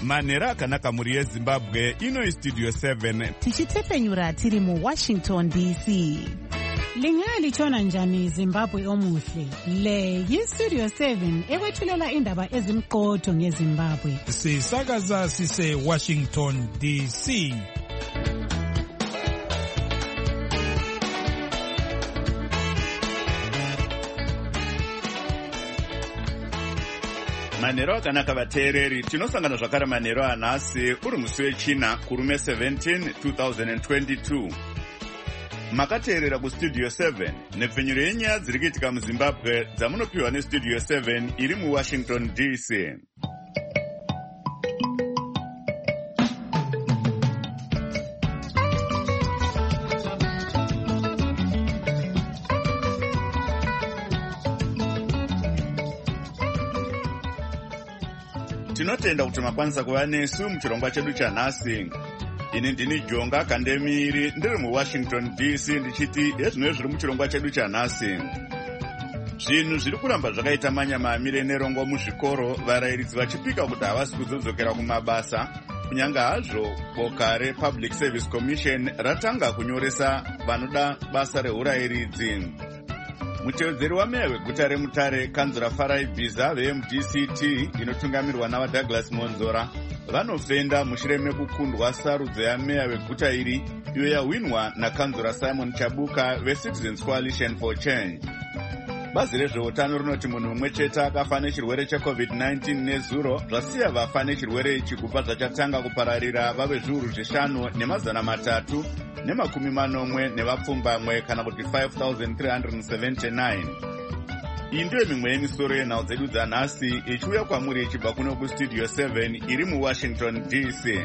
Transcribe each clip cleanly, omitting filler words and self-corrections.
manhero akanaka mhuri yezimbabwe. Ino Studio 7 tichitepfenyura tiri muWashington DC. Lingalitshona njani Zimbabwe omuhle? Le yiStudio 7 ekwethulela indaba ezimqotho ngeZimbabwe. Sisakaza sise Washington DC. manhero akanaka vateereri, tinosangana zvakare manhero anhasi uri musi wechina kurume 17 2022. Makateerera kuStudio 7 nepfenyuro yenyaya dziri kuitika muZimbabwe dzamunopiwa neStudio 7 iri muWashington DC. Tinotenda kuti makwanisa kuva nesu muchirongwa chedu chanhasi. Ini ndini Jonga Kandemiri ndiri muWashington DC ndichiti ezvino zviri muchirongwa chedu chanhasi. Zvinhu zviri kuramba zvakaita manyamamire nerongo muzvikoro, varayiridzi vachipika kuti havasi kuzodzokera kumabasa, kunyanga hazvo boka rePublic Service Commission ratanga kunyoresa vanoda basa reurayiridzi. Mutevedzeri wameya weguta reMutare, Kanzura Farai Bhiza veMDCT inotungamirwa navaDouglas Monzora vanofenda mushure mekukundwa sarudzo yameya weguta iri iyo yahwinwa nakanzura Simon Chabuka veCitizens Coalition for Change. Bazi rezveutano rinoti munhu mumwe chete akafa nechirwere cheCovid-19 nezuro, zvasiya vafa nechirwere ichi kubva zvachatanga kupararira vave zviuru 5,340 nevapfumbamwe kana kuti 5,379. Iyi ndiyo mimwe yemisoro yenhau dzedu dzanhasi ichiuya kwamuri ichibva kuno kuStudio 7 iri muWashington DC.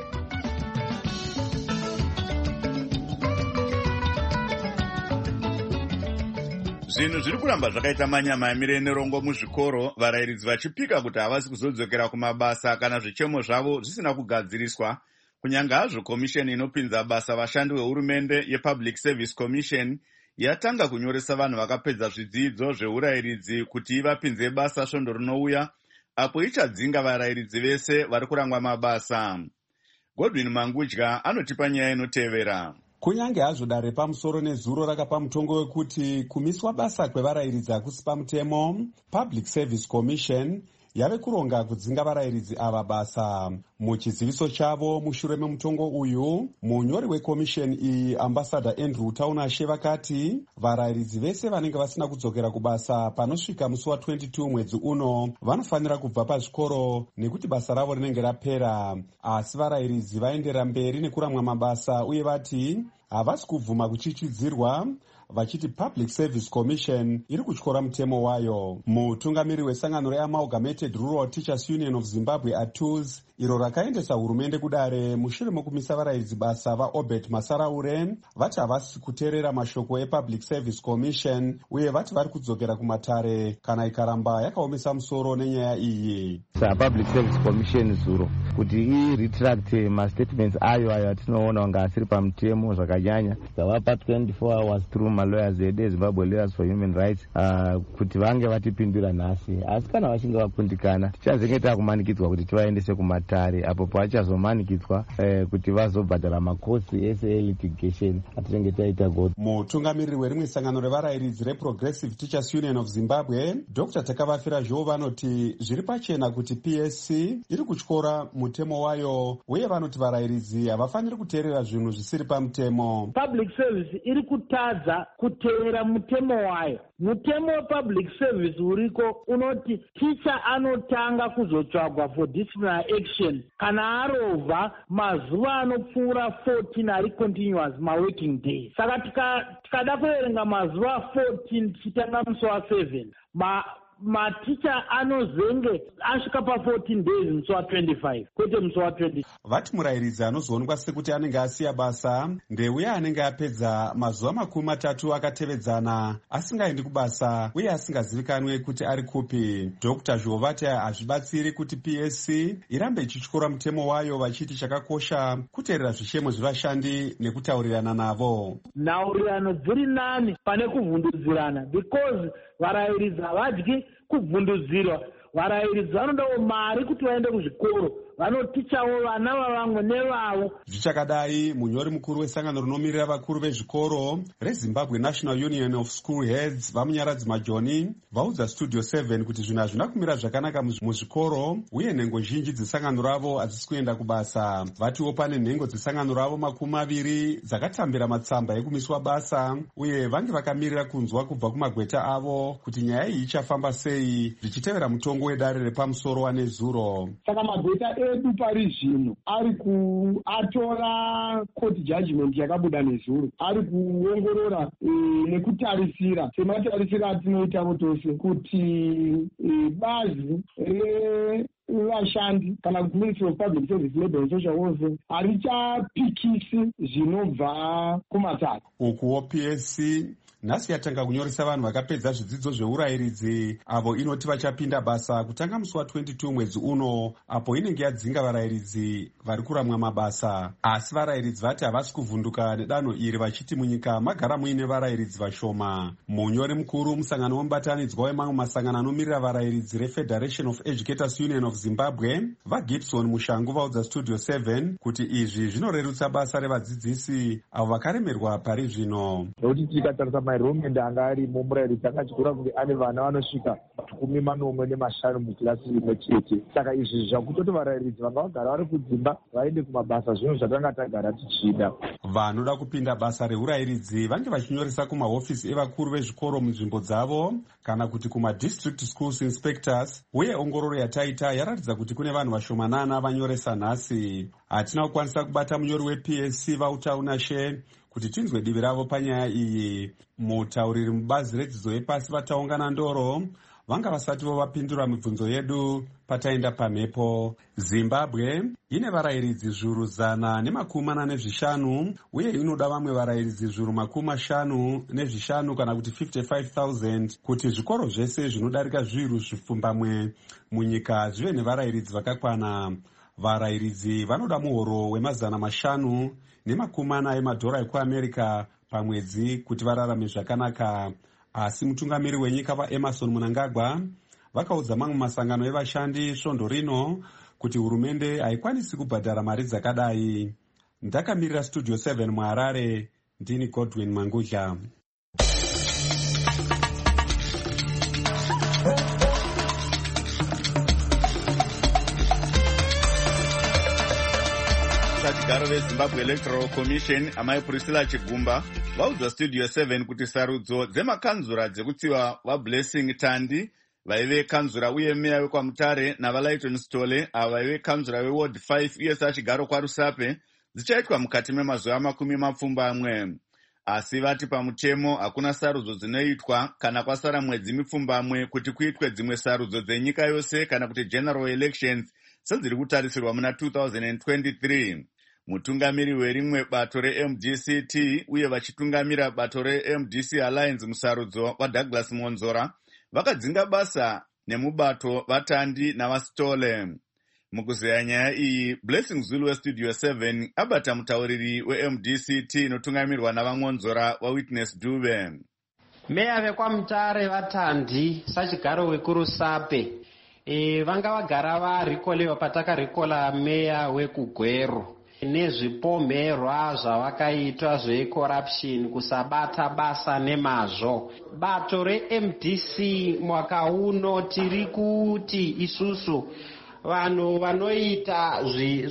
Zvinhu zviri kuramba zvakaita manyamamire nerongo muzvikoro, varayiridzi vachipika kuti havasi kuzodzokera kumabasa kana zvichemo zvavo zvisina kugadziriswa, kunyanga hazvo komisheni inopinza basa vashandi vehurumende yePublic Service Commission yatanga kunyoresa vanhu vakapedza zvidzidzo zveurayiridzi kuti ivapinze basa svondo rinouya, apo ichadzinga varayiridzi vese vari kurangwa mabasa. Godwin Mangudya anotipa nyaya inotevera. Kunyange hazvo dare pamusoro nezuro rakapa mutongo wekuti kumiswa basa kwevarayiridzi hakusi pamutemo, Public Service Commission yave kuronga kudzinga varayiridzi ava basa. Muchiziviso chavo mushure memutongo uyu, munyori wekomisheni iyi Ambassador Andrew Taunashe vakati varayiridzi vese vanenge vasina kudzokera kubasa panosvika musi wa22 mwedzi uno vanofanira kubva pazvikoro nekuti basa ravo rinenge rapera. Asi varayiridzi vaendera mberi nekuramwa mabasa uye vati havasi kubvuma kuchichidzirwa, vachiti Public Service Commission iri kutyora mutemo wayo. Mutungamiri wesangano reAmalgamated Rural Teachers Union of Zimbabwe ATUZ iro rakaendesa hurumende kudare mushure mokumisa varayiridzi basa vaObert Masaraure vati havasi kuteerera mashoko ePublic Service Commission uye vati vari kudzokera kumatare kana ikaramba yakaomesa musoro nenyaya iyi. Public Service Commission zuro kuti retract mastatements ayo atinoona kunge asiri pamutemo zvakanyanya, dzavapa 24 hours through malawyers edu eZimbabwe Lawyers for Human Rights kuti vange vatipindura nhasi. Asi kana vachinge vakundikana tichazenge takumanikidzwa kuti tivaendese kumatare, apo pavachazomanikidzwa kuti vazobhadhara makosi ese elitigation atinenge taita goti. Mutungamiriri werimwe sangano revarayiridzi reProgressive Teachers Union of Zimbabwe, Dr. Takavafira Zhou vanoti zviri pachena kuti PSC iri kutyora mutemo wayo uye vanoti varayiridzi havafaniri kuteerera zvinhu zvisiri pamutemo. Public Service iri kutadza kuteerera mutemo wayo. Mutemo wePublic Service uriko unoti teacher anotanga kuzotsvagwa for disciplinary action kana arovha mazuva anopfuura 14 ari continuous working days. Saka tikada kuverenga mazuva 14 tichitanga musi wa7, maticha anozenge asvika pa14 days musi wa25 kwete musi wa20. Vati murayiridzi anozoonekwa sekuti anenge asiya basa ndeuya anenge apedza mazuva 30 akatevedzana asingaendi kubasa uye asingazivikanwe kuti ari kupi. Dr. Zhou vati hazvibatsiri kuti PSC irambe ichityora mutemo wayo vachiti chakakosha kuteerera zvishemo zvevashandi nekutaurirana navo. Nhaurirano dziri nani pane kuvhundudzirana, because varayiridzi havadyi kubvundudzirwa. Varayiridzi vanodawo mari kuti vaende kuzvikoro vanotichawo vana vavamwe nevavo. Zvichakadai, munyori mukuru wesangano rinomirira vakuru vezvikoro reZimbabwe National Union of School Heads vamunyaradzi Majoni vaudza Studio 7 kuti zvinhu hazvina kumira zvakanaka muzvikoro uye nhengo zhinji dzesangano ravo hadzisi kuenda kubasa. Vatiwo pane nhengo dzesangano ravo 20 dzakatambira matsamba ekumiswa basa uye vange vakamirira kunzwa kubva kumagweta avo kuti nyaya iyi ichafamba sei zvichitevera mutongo wedare repamusoro wanezuro. Saka magweta edu pari zvino atora court judgment yakabuda nezuro, ari kuongorora nekutarisira sematarisira atinoitavo tose kuti bazi vashandi kana kuti Ministry of Public Service, Labour and Social Welfare harichapikisi zvinobva kumatata. Ukuwo PSC nhasi yatanga kunyoresa vanhu vakapedza zvidzidzo zveurayiridzi avo inoti vachapinda basa kutanga musi wa22 mwedzi uno, apo inenge yadzinga varayiridzi vari kuramwa mabasa. Asi varayiridzi vati havasi kuvhunduka nedanho iri vachiti munyika magara muine varayiridzi vashoma. Munyori mukuru musangano wemubatanidzwa wemamwe masangano anomirira varayiridzi reFederation of Educators Union of Zimbabwe vaGibson Mushangu vaudza Studio 7 kuti izvi zvinorerutsa basa revadzidzisi avo vakaremerwa pari zvino. Mairomende anga arimo murayiridzi akachigura kunge ane vana vanosvika 15 mukilasi imwe chete. Saka izvi zvakutoti varayiridzi vanga vagara vari kudzimba vaende kumabasa, zvinhu zvatanga tagara tichida. Vanoda kupinda basa reurayiridzi vange vachinyoresa kumahofisi evakuru vezvikoro munzvimbo dzavo kana kuti kumadistrict schools inspectors, uye ongororo yataita yaratidza kuti kune vanhu vashomanana vanyoresa nhasi. Hatina kukwanisa kubata munyori wePSC vautaunashe kuti tinzwe divi ravo panyaya iyi. Mutauriri mubazi redzidzo yepasi vataungana ndoro vanga vasati vapindura mibvunzo yedu pataenda pamhepo. Zimbabwe ine varayiridzi zviuru 145 uye inoda vamwe varayiridzi zviuru 55 kana kuti 55,000 kuti zvikoro zvese zvinodarika zviuru zvipfumbamwe munyika zvive nevarayiridzi vakakwana. Varayiridzi vanoda muhoro we$540 emadhora ekuAmerica pamwedzi kuti vararame zvakanaka. Asi mutungamiri wenyika vaEmerson Mnangagwa vakaudza mamwe masangano evashandi svondo rino kuti hurumende haikwanisi kubhadhara mari dzakadai. Ndakamirira Studio 7 muHarare, ndini Godwin Mangudla. Chigaro veZimbabwe Electoral Commission amai Priscilla Chigumba vaudza Studio 7 kuti sarudzo dzemakanzura dzekutsiva vaBlessing Tandi vaive kanzura uye meya wekwamutare navaLayton Stole ava vaive kanzura weWard 5 uye sachigaro kwaRusape dzichaitwa mukati memazuva 20. Asi vati pamutemo hakuna sarudzo dzinoitwa kana kwasara mwedzi 10 kuti kuitwe dzimwe sarudzo dzenyika yose kana kuti general elections sedziri kutarisirwa muna 2023. Mutungamiri werimwe bato reMDCT uye vachitungamira bato reMDC Alliance musarudzo waDouglas Monzora vakadzinga basa nemubato vatandi navaStole. Mukuzeya nyaya iyi, Blessing Zulu weStudio 7 abata mutauriri weMDCT inotungamirwa navaMonzora waWitness Dube. Meya vekwamutare vatandi sachigaro wekuRusape vanga vagara varikolewa patakarikola meya wekugweru nezvipomherwa zvavakaitwa zvecorruption, kusabata basa nemazvo. Bato reMDC mwaka uno tiri kuti isusu vanhu vanoita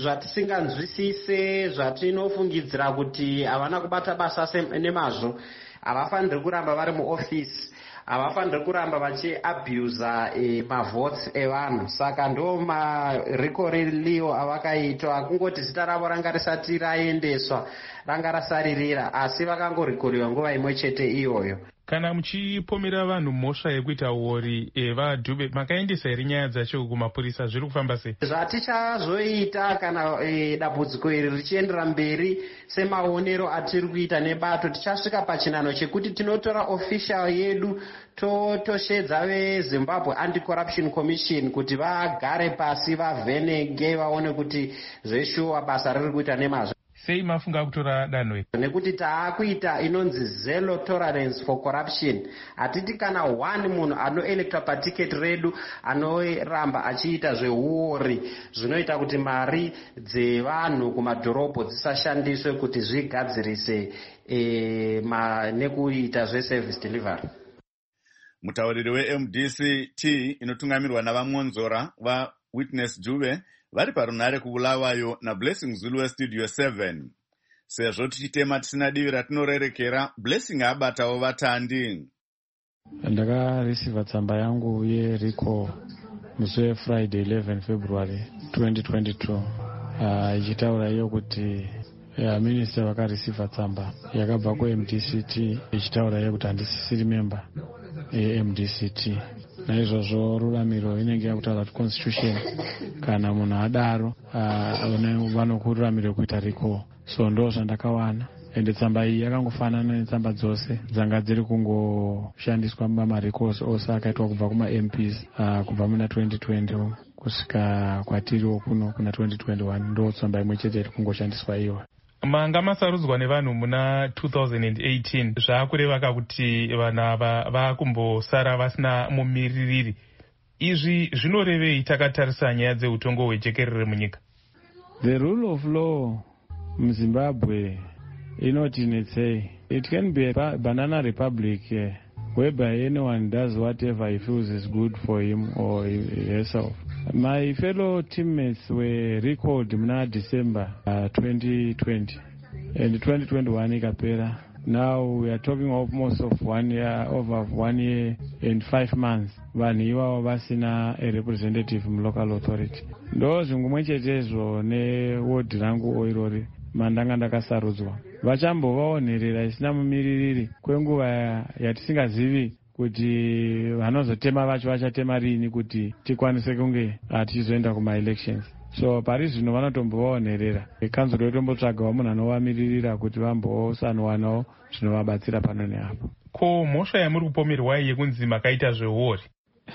zvatisinganzwisise, zvatinofungidzira kuti havana kubata basa nemazvo, havafaniri kuramba vari muofisi, havafaniri kuramba vachiabusa mavotes evanhu. Saka ndo marikoreliyo avakaitwa, kungoti zita ravo ranga risati raendeswa, ranga rasaririra, asi vakangorikoriwa nguva imwe chete iyoyo. Kana muchipomera vanhu mhosva yekuita uori vaDhube, makaendesa here nyaya dzacho kumapurisa, zviri kufamba sei? Zvatichazoita kana dambudziko iri richiendera mberi semaonero atiri kuita nebato, tichasvika pachinano chekuti tinotora official yedu toshedza veZimbabwe Anti-Corruption Commission kuti vagare pasi vavhenenge vaone kuti zveshuwa basa riri kuita nemazvo. sei mafunga kutora danho iri? Nekuti taakuita inonzi zero tolerance for corruption. Hatiti kana one munhu anoelectwa patiketi redu anoramba achiita zveuori zvinoita kuti mari dzevanhu kumadhorobha dzisashandiswe kuti zvigadzirise nekuita zveservice delivery. Mutauriri weMDC-T inotungamirwa navamwonzora vaWitness Dube vari parunhare kuBulawayo naBlessing Zulu weStudio 7. Sezvo tichitema tisina divi ratinorerekera, Blessing abatawo vatandi. Ndakareceiva tsamba yangu yeRICO musi weFriday 11 February 2022 ichitaura iyo kuti minister vakareceiva tsamba yakabva kuMDC-T ichitaura iyo kuti handisisiri member yeMDC-T. Naizvozvo ruramiro inenge yakutaura kuti constitution kana munhu adaro vanokururamiro kuita RICO. So ndo zvandakawana. Ende tsamba iyi yakangofanana netsamba dzose dzanga dziri kungoshandiswa mamaricos ose akaitwa kubva kuma-MPs kubva muna 2020 kusvika kwatiriwo kuno kuna 2021 ndo tsamba imwe chete iri kungoshandiswa iwa. Manga masarudzwa nevanhu muna 2018 zvaakureva kuti vanhu ava vakumbosara vasina mumiririri. Izvi zvinorevei takatarisa nyaya dzeutongo hwejekerere munyika? The rule of law muZimbabwe inoti netsei. It can be a banana republic whereby anyone does whatever he feels is good for him or herself. My fellow teammates were recalled muna December 2020 and 2021 ikapera. Now we are talking almost of 1 year, over 1 year and 5 months. Vanhu ivavo vasina a representative mu local authority. Ndo zvingumwe chetezvo newodi rangu oirori mandanga ndakasarudzwa. Vachambovaonerera isina mumiririri kwenguva yatisingazivi kuti vanozotema vacho vachatema rini kuti tikwanise kunge tichizoenda kuma-elections. So pari zvino vanotombovaonerera. Kanzuro yotombotsvagawo munhu anovamiririra kuti vambosanowanawo zvinovabatsira pano neapo. Ko mhosva yamuri kupomerwa yekunzi makaita zveuori?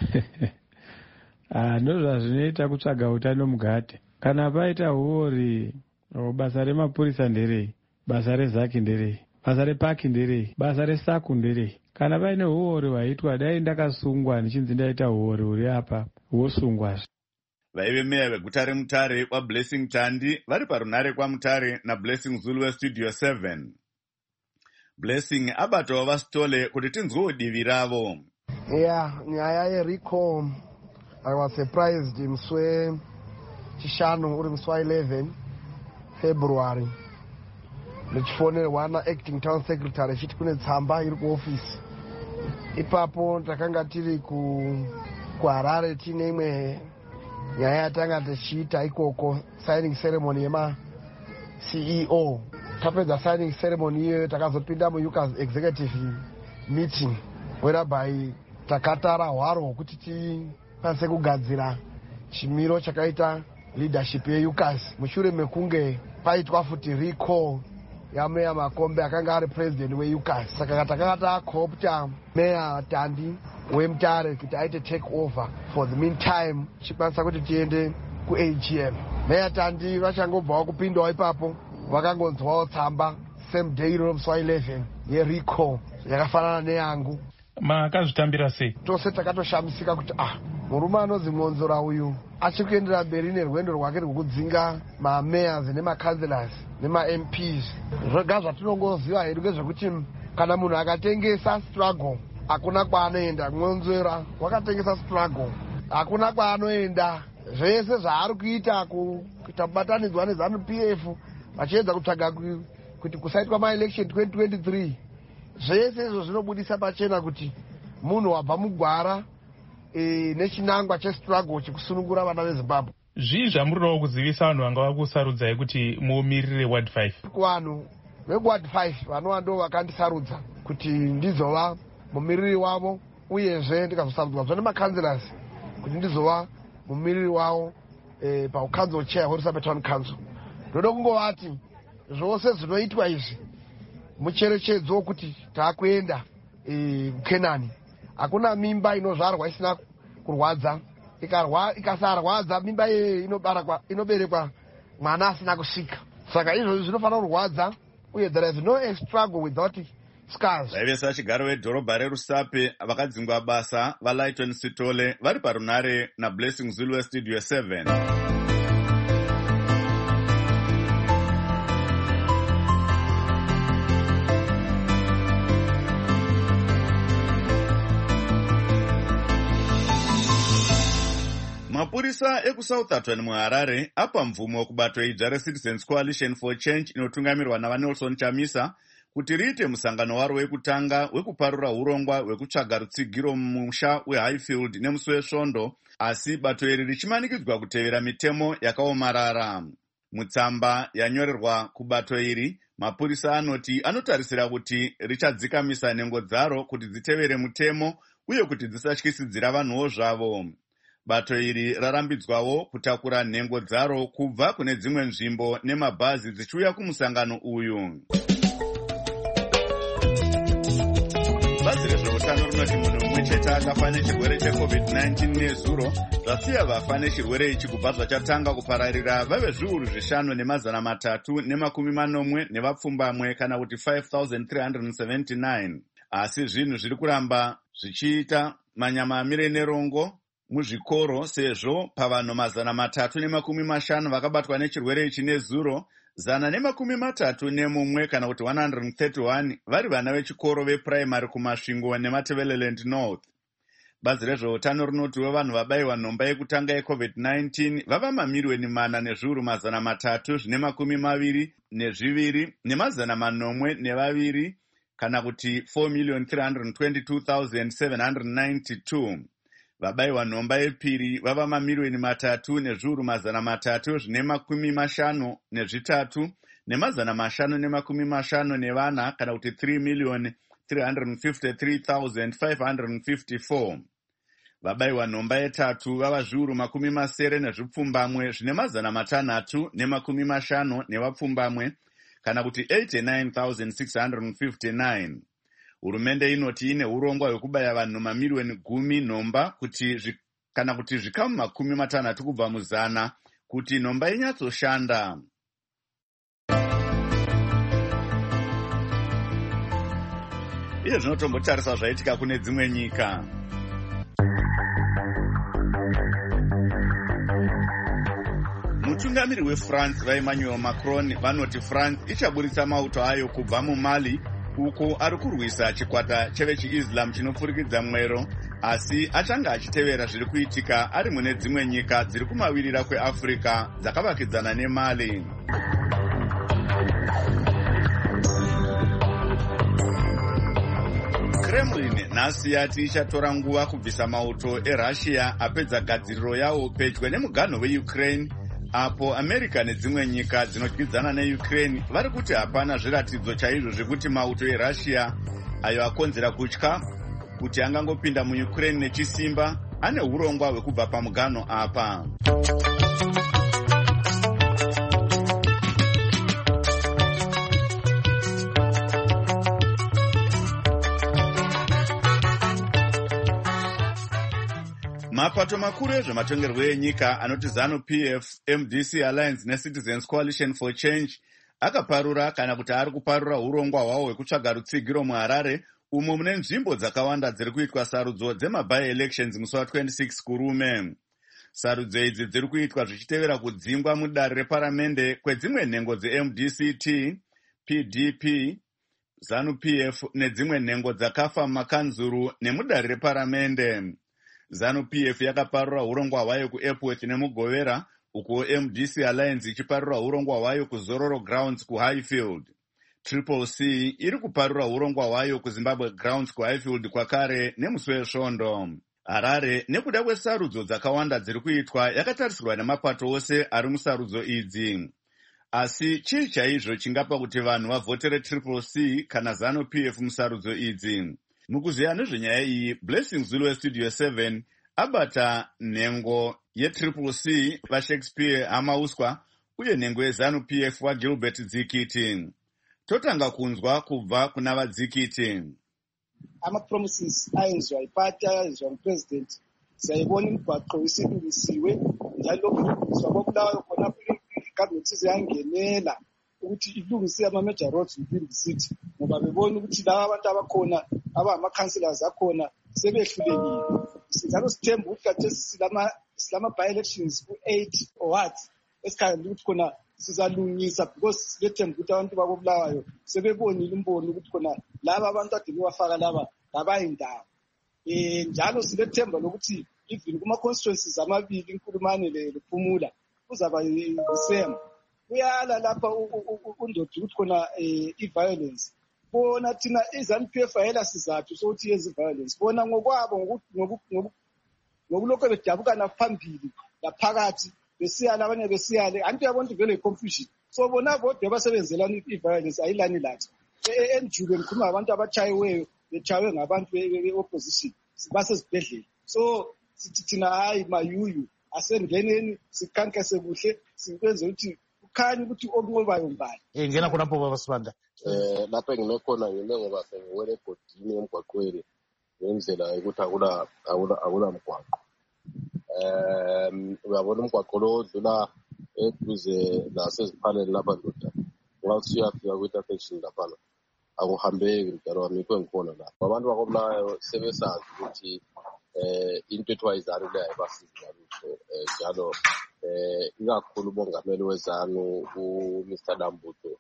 Ndozvazvinoita kutsvaga utano mugate. Kana paita uori, basa remapurisa nderei? Basa rezaki nderei? Basa repaki nderei? Basa resaku nderei? Kana paine uori hwaitwa dai ndakasungwa ndichinzi ndaita uori huri apa wosungwazve. Vaive meya veguta reMutare waBlessing Tandi vari parunhare kwaMutare naBlessing Zulu weStudio 7. Blessing abatawo vasitole kuti tinzwewo divi ravo. Nyaya yeRICO, I was surprised muswe chishanu uri muswa 11 February. Ndichifonerwa na-acting town secretary chiti kune tsamba iri kuofisi. Ipapo takanga tiri kuHarare tine imwe nyaya yatanga tichiita ikoko signing ceremony yema-CEO. Tapedza signing ceremony iyoyo takazopinda muUCAS executive meeting whereby takatara hwaro hwokuti tikwanise kugadzira chimiro chakaita leadership yeUCAS mushure mekunge paitwa futi RICO yaMeya Makombe akanga ari president weUCAS. Saka takanga taakopta Meya Tandi weMutare kuti aite take over for the meantime chikwanisa kuti tiende kuAGM. Meya Tandi vachangobvawo kupindawo ipapo vakangonzwawo tsamba same day iro muswa 11 yeRICO yakafanana neyangu. Makazvitambira sei? Tose takatoshamisika kuti murume anonzi Mwonzora uyu achiri kuendera mberi nerwendo rwake rwekudzinga mamayors nemakanselors nemaMPs. Zvega zvatinongoziva hedu ngezvekuti kana munhu akatengesa struggle hakuna kwaanoenda. Mwonzora wakatengesa struggle hakuna kwaanoenda. Zvese zvaari kuita kubatanidzwa neZANU-PF vachiedza kutsvaga kuti kusaitwa ma-election 2023 zvese izvo zvinobudisa pachena kuti munhu wabva mugwara nechinangwa chestruggle chekusunungura vana veZimbabwe. Zvii zvamurirawo kuzivisa vanhu vanga vakusarudzai kuti mumirire ward 5? Kuvanhu veward 5 vanova ndo vakandisarudza kuti ndizova mumiriri wavo, uyezve ndikazosarudzwazve nemakanselors kuti ndizova mumiriri wavo paucouncil chair hweRusame Town Council. Ndoda kungovati zvose zvinoitwa izvi mucherechedzo wokuti taakuenda kuKenani. Hakuna mimba inozvarwa isina kurwadza. Ikasarwadza mimba iyoyo inoberekwa mwana asina kusvika. saka izvozvi zvinofanira kurwadza uye there is no struggle without scars. vaivesa chigaro wedhorobha rerusape vakadzingwa basa vaLighton Sitole vari parunare naBlessing Zulu weStudio 7. Mapurisa ekuSouthampton muHarare apa mvumo kubato idzva reCitizens Coalition for Change inotungamirwa naVanelson Chamisa kuti riite musangano waro wekutanga wekuparura urongwa hwekutsvaga rutsigiro mumusha weHighfield nemusi wesvondo, asi bato iri richimanikidzwa kutevera mitemo yakaomarara. Mutsamba yanyorerwa kubato iri, mapurisa anoti anotarisira kuti richadzikamisa nhengo dzaro kuti dzitevere mutemo uye kuti dzisatyisidzira vanhuwo zvavo. Bato iri rarambidzwawo kutakura nhengo dzaro kubva kune dzimwe nzvimbo nemabhazi dzichiuya kumusangano uyu. Bazi rezveutano rinoti munhu mumwe chete akafa nechirwere cheCovid-19 nezuro, zvasiya vafa nechirwere ichi kubva zvachatanga kupararira vave zviuru 5,340 nevapfumbamwe kana kuti 5,379. Asi zvinhu zviri kuramba zvichiita manyama amire nerongo muzvikoro sezvo pavanhu 350 vakabatwa nechirwere ichi nezuro, 131 kana kuti 131 vari vana vechikoro vepuraimari kumasvingo neMatabeleland North. Bazi rezveutano rinoti wevanhu vabayiwa nhomba yekutanga yeCovid-19 vava mamiliyoni 4,322 ne182 kana kuti 4,322,792. Vabayiwa nhomba yepiri vava mamiliyoni 3,353 ne554 kana kuti 3,353,554. Vabayiwa nhomba yetatu vava zviuru 7,650 nevapfumbamwe kana kuti 89,659. Hurumende inoti ine urongwa hwekubaya vanhu mamiliyoni 10 nhomba kana kuti zvikamu 60 kubva mu100 kuti nhomba inyatsoshanda. Iye zvinotombotarisa zvaitika kune dzimwe nyika. Mutungamiri weFrance vaEmmanuel Macron vanoti France ichaburitsa mauto ayo kubva muMali uko ari kurwisa chikwata chevechiIslam chinopfurikidza mwero, asi achanga achitevera zviri kuitika ari mune dzimwe nyika dziri kumavirira kweAfrica dzakavakidzana neMali. Kremlin nhasi yati ichatora nguva kubvisa mauto eRussia apedza gadziriro yawo pedyo nemuganho weUkraine, apo America nedzimwe nyika dzinodyidzana neUkraine vari kuti hapana zviratidzo chaizvo zvekuti mauto eRussia ayo akonzera kutya kuti angangopinda muUkraine nechisimba ane urongwa hwekubva pamuganho apa. Mapato makuru ezvematongerwo enyika anoti ZANU-PF, MDC Alliance neCitizens Coalition for Change akaparura kana kuti ari kuparura urongwa hwawo hwekutsvaga rutsigiro muHarare, umo mune nzvimbo dzakawanda dziri kuitwa sarudzo dzema-by-elections musi wa26 kurume. Sarudzo idzi dziri kuitwa zvichitevera kudzingwa mudare reparamende kwedzimwe nhengo dzeMDCT, PDP, ZANU-PF nedzimwe nhengo dzakafa mumakanzuru nemudare reparamende. ZANU-PF yakaparura urongwa hwayo kuEpworth nemuGovera, uko MDC Alliance ichiparura urongwa hwayo kuZororo Grounds kuHighfield. Triple C iri kuparura urongwa hwayo kuZimbabwe Grounds kuHighfield kwakare nemusi wesvondo. Harare nekuda kwesarudzo dzakawanda dziri kuitwa yakatarisirwa nemapato ose ari musarudzo idzi. Asi chii chaizvo chingapa kuti vanhu vavhotere Triple C kana ZANU-PF musarudzo idzi? Mukuziya nezvenyaya iyi, Blessing Zulu weStudio 7 abata nhengo yeTriple C vaShakespeare Hamauswa uye nhengo yeZANU-PF vaGilbert Dzikiti. Totanga kunzwa kubva kuna vaDzikiti. Ama-promises ayenziwa ipati ayenziwa ngupresident siyayibona imigwaqo isilungisiwe njalo ukulungiswa kobulawayo khona igovernment izeyangenela ukuthi ilungise ama-major roads within the city ngoba bebona ukuthi laba abantu abakhona abangama-councillors akhona sebehlulekile. Njalo sithemba ukuthi kathesi silama-by-elections ku-8 wards esikhangela ukuthi khona sizalungisa because silethemba ukuthi abantu bakobulawayo sebebonile imbono ukuthi khona laba abantu ade bebafaka laba ngabayindawo. Njalo silethemba lokuthi even kuma-constituencies amabili iNkulumane lePhumula kuzaba the-same. Kuyala lapha undoda ukuthi khona i-violence. Bona thina iZANU-PF ayela sizathu sokuthi yezi violence. Bona ngokwabo ngokulokho bedabukana phambili laphakathi besiyala abanye besiyale anti yabona vele i-confusion. So bona bodwa basebenzelana i-violence ayilani lathi. Enjube ngikhuluma abantu abachayiweyo bechayiwe ngabantu be-opposition basezibhedlela. So sithi thina hayi mayuyu asengeneni sikhankase kuhle sikwenze ukuthi ukhanye ukuthi okunqobayo mbali. Ngena khonapho baba Sibanda. Lapha ngime khona ngime ngoba sengiwele egodini emgwaqweni ngendlela yokuthi akula mgwaqo. Uyabona umgwaqo lo odlula eduze naseziphaleni lapha ndoda. Ngawusiyafika kwi-intersection lapha. Akuhambeki mdala wami kwengikhona lapha. Abantu bakobulawayo sebesazi ukuthi into ethiwa iZANU le ayibasiza lutho njalo ikakhulu umongameli weZANU uMr Dambudzo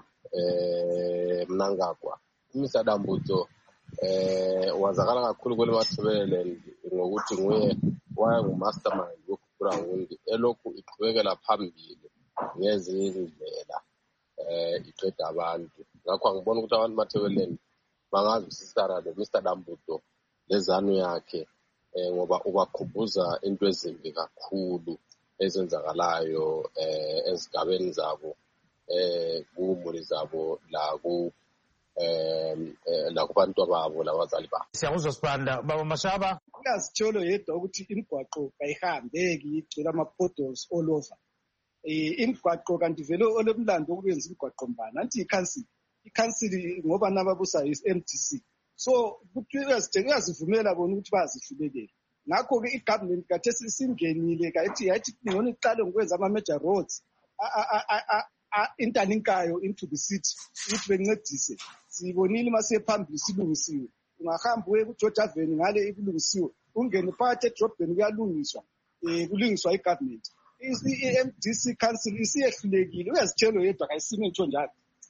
Mnangagwa. uMr Dambudzo wazakala kakhulu kwele Mathebeleland ngokuthi nguye wayengumastermind wokuGrawundi elokhu iqhubekela phambili ngezinye indlela iqeda abantu. Ngakho angibona ukuthi abantu Mathebeleland bangazwisisana noMr Dambudzo leZANU yakhe ngoba ubakhumbuza into ezimbi kakhulu ezenzakalayo ezigabeni zabo kumuli zabo la kubantu babo labazali babo. Siyakuzwa Sibanda. Baba Mashaba, kuyazitsholo yedwa ukuthi imigwaqo kayihambeki igcwele ama-potholes all over. Imigwaqo kanti vele olomlando okuyenza imigwaqo mbani anti ikhansili ngoba nababusa is-MDC. So kuyazivumela bona ukuthi bayazihlulekela. Ngakho-ke i-government kathesi isingenile kayithi ngona iqale ngokwenza ama-major roads interlinkayo into the city ukuthi bencedise. Sibonile masephambili silungisiwe. Ungahamba uye kuGeorge Avenue ngale ikulungisiwe. Ungene phakathi edrobheni kuyalungiswa. Kulungiswa i-government. I-MDC council isiyehlulekile. Uyazitshelo yedwa kayisime ntsho njalo.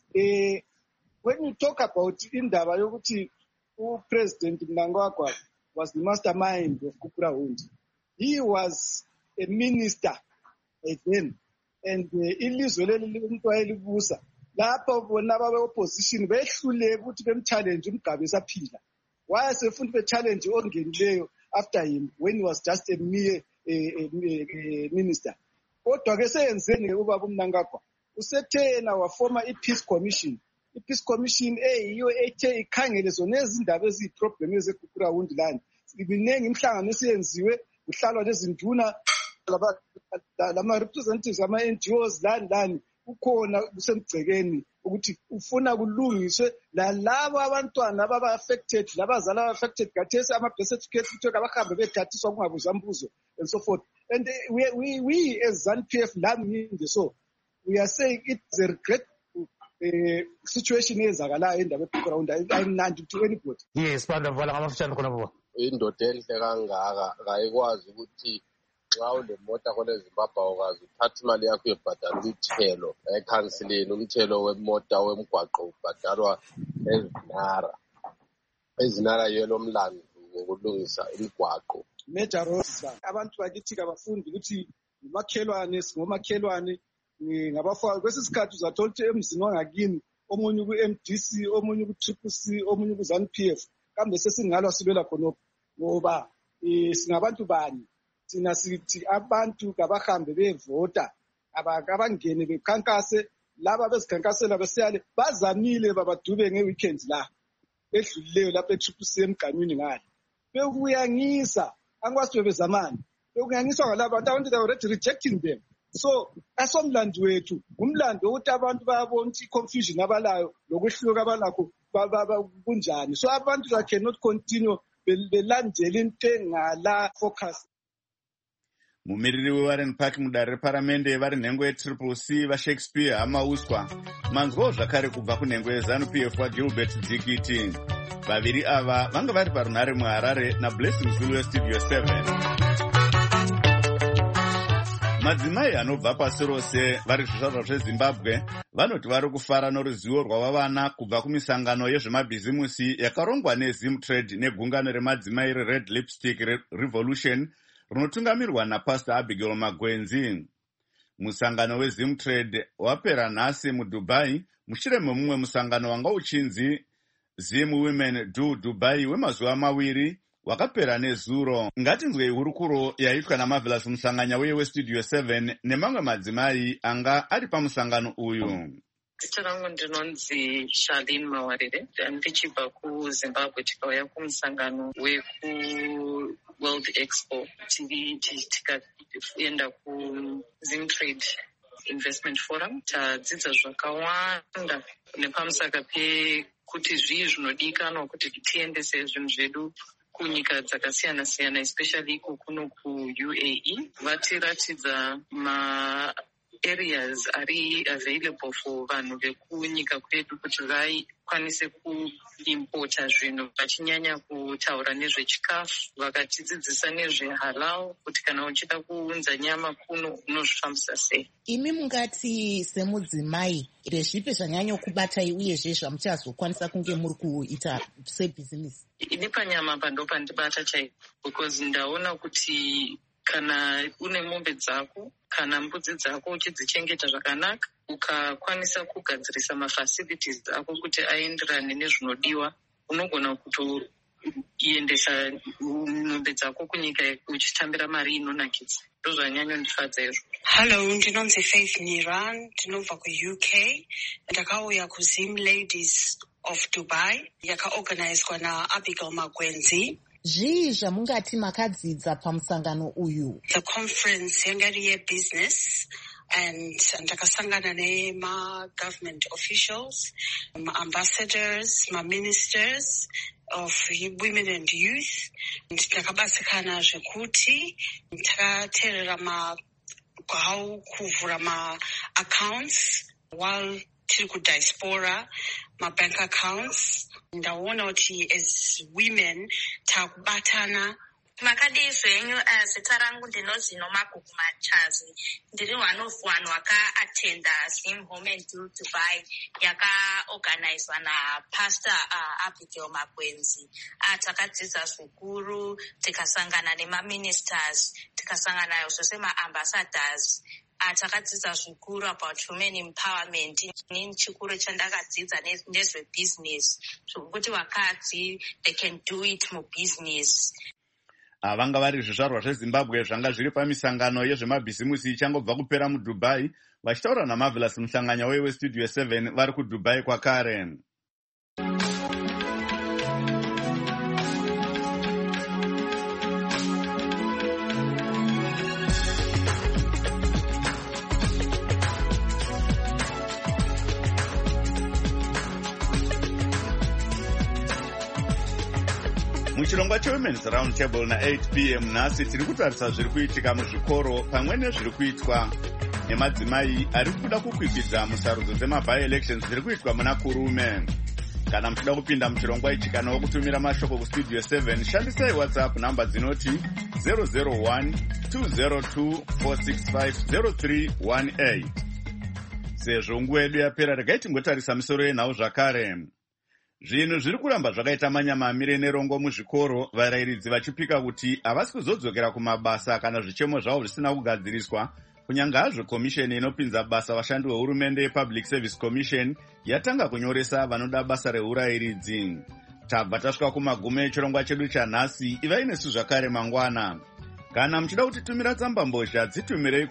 When you talk about indaba yokuthi uPresident Mnangagwa was the mastermind of Kukurawundi, he was a minister then, and ilizwe leli umuntu wayelibusa lapho bona ababe-opposition behluleka ukuthi bemchallenge uMgabe esaphila. Wayesefuna be-challenge ongenileyo after him when he was just a mere minister. Kodwa-ke seyenzeni-ke ubaba uMnangagwa? Usethena wafoma i-Peace Commission. I-Peace Commission yiyo ethe ikhangele zona ezindaba eziyi-problem ezekukurawundi lani. Ibiningi imhlangano esiyenziwe, kuhlalwa nezinduna lama-representatives ama-NGOs lani ukhona kusemgcekeni ukuthi ufuna kulungiswe lalabo abantwana ababa-affected labazali aba-affected kathesi ama-birth certificate kuthiwa kabahambe bethathiswa kungabuzwa mbuzo and so forth. And we as ZANU-PF lami so we are saying it's a regret situation eyenzakalayo endaba eGrawundi ayimnandi to anybody. Yes, Sibanda vala ngamafutshane khona baba. Indoda enhle kangaka kayikwazi ukuthi xa unemota kole Zimbabwe ukwazi uthatha imali yakho uyebhadala umthelo ekhansileni. Umthelo wemota wemgwaqo ubhadalwa ezinara yelo mlando ngokulungisa imigwaqo. Major roads abantu bakithi kabafundi ukuthi ngomakhelwane ngabafaka kwesisikhathi uzathola ukuthi emzini wangakini omunye ku-MDC omunye ku-CCC omunye ku-ZANU-PF kambe sesingalwa sibela khonapho ngoba singabantu bani thina sithi abantu kabahambe bevota abangene bekhankase laba bezikhankasela besiyale bazamile babadube ngeweekend la edlulileyo lapha e-CCC emganyweni ngale bekuyangisa angikwazi bezamani bekuyangiswa ngalabo abantu they already rejecting them. So asomlando wethu umlando ukuthi abantu bayabona ukuthi confusion abalayo lokwehluka abalakho kunjani. So abantu cannot continue belandela into engala focus. mumiriri wewarren park mudare reparamende vari nhengo yeCCC vaShakespeare hamauswa manzwawo zvakare kubva kunhengo yeZANU-PF waGilbert Dzikiti. Vaviri ava vanga vari parunhare muHarare naBlessing Zulu weStudio 7. Madzimai anobva pasi rose vari zvizvarwa zveZimbabwe vanoti vari kufara noruzivo rwavavana kubva kumisangano yezvemabhizimusi yakarongwa neZimtrade negungano remadzimai reRed Lipstick Revolution runotungamirwa naPastor Abigail Magwenzi. Musangano weZimtrade wapera nhasi muDubai mushure memumwe musangano wanga uchinzi Zim Women Do Dubai wemazuva maviri wakapera nezuro. Ngatinzwei hurukuro yaitwa naMarvelous Musanganya weye weStudio 7 nemamwe madzimai anga ari pamusangano uyu. Zita rangu ndinonzi Charlene Mawarire, ndichibva kuZimbabwe tikauya kumusangano weku World Expo tikaenda kuZimtrade Investment Forum. Tadzidza zvakawanda nepamusaka pekuti zvii zvinodikanwa kuti tiendese zvinhu zvedu kunyika dzakasiyana siyana, especially kuno kuUAE. Vatiratidza areas ari available for vanhu vekunyika kwedu kuti vakwanise kuimporta zvinhu, vachinyanya kutaura nezvechikafu. Vakatidzidzisa nezvehalal kuti kana uchida kuunza nyama kuno unozvifambisa sei. Imi mungati semudzimai ndezvipi zvanyanya kubatai uyezve zvamuchazokwanisa kunge muri kuita sebhizinesi? Ini panyama pando pandibata chaipo, because ndaona kuti kana une mombe dzako kana mbudzi dzako uchidzichengeta zvakanaka, ukakwanisa kugadzirisa mafacilities ako kuti aenderane nezvinodiwa, unogona kutoiendesa mombe dzako kunyika uchitambira mari inonakidza. Ndozvanyanya ndifadza izvo. Hello, ndinonzi Faith Niran, ndinobva kuUK. Ndakauya kuZim Ladies of Dubai yakaorganizwa naAbigail Magwenzi. Zvii zvamungati makadzidza pamusangano uyu? The conference yanga iri yebusiness and ndakasangana nema-government officials, ma-ambassadors, ma-ministers of women and youth. Ndakabatsirikana zvekuti takateerera kuvhura ma-accounts while tiri kudiaspora, ma-bank accounts. Ndaona kuti as women takubatana. Makadii zvenyu? Zita rangu ndinonzi Nomagugu Machazi. Ndiri one of vanhu vaka-attenda Zim Women Do Dubai yakaorganizwa naPastor Abigail Magwenzi. Takadzidza zvikuru, tikasangana nema-ministers, tikasangana zvose ma-ambassadors. Takadzidza zvikuru about women empowerment. Nini chikuru chandakadzidza nezvebusiness, zvokuti vakadzi they can do it mubusiness. Vanga vari zvizvarwa zveZimbabwe zvanga zviri pamisangano yezvemabhizimusi ichangobva kupera muDubai, vachitaura naMarvelous Musanganya weye weStudio 7 vari kuDubai kwakare. Muchirongwa cheWomen's Round Table na8 p.m. nhasi tiri kutarisa zviri kuitika muzvikoro pamwe nezviri kuitwa nemadzimai ari kuda kukwikidza musarudzo dzema-by-elections dziri kuitwa muna kurume. Kana muchida kupinda muchirongwa ichi kana wokutumira mashoko kuStudio 7, shandisai WhatsApp namba dzinoti 001-202-465-0318. Sezvo nguva yedu yapera, regai tingotarisa misoro yenhau zvakare. Zvinhu zviri kuramba zvakaita manyamamire nerongo muzvikoro, varayiridzi vachipika kuti havasi kuzodzokera kumabasa kana zvichemo zvavo zvisina kugadziriswa. Kunyanga hazvo komisheni inopinza basa vashandi vehurumende yePublic Service Commission yatanga kunyoresa vanoda basa reurayiridzi. Tabva tasvika kumagumo echirongwa chedu chanhasi. Ivai nesu zvakare mangwana. Kana muchida kutitumira tsamba mbozha, dzitumirei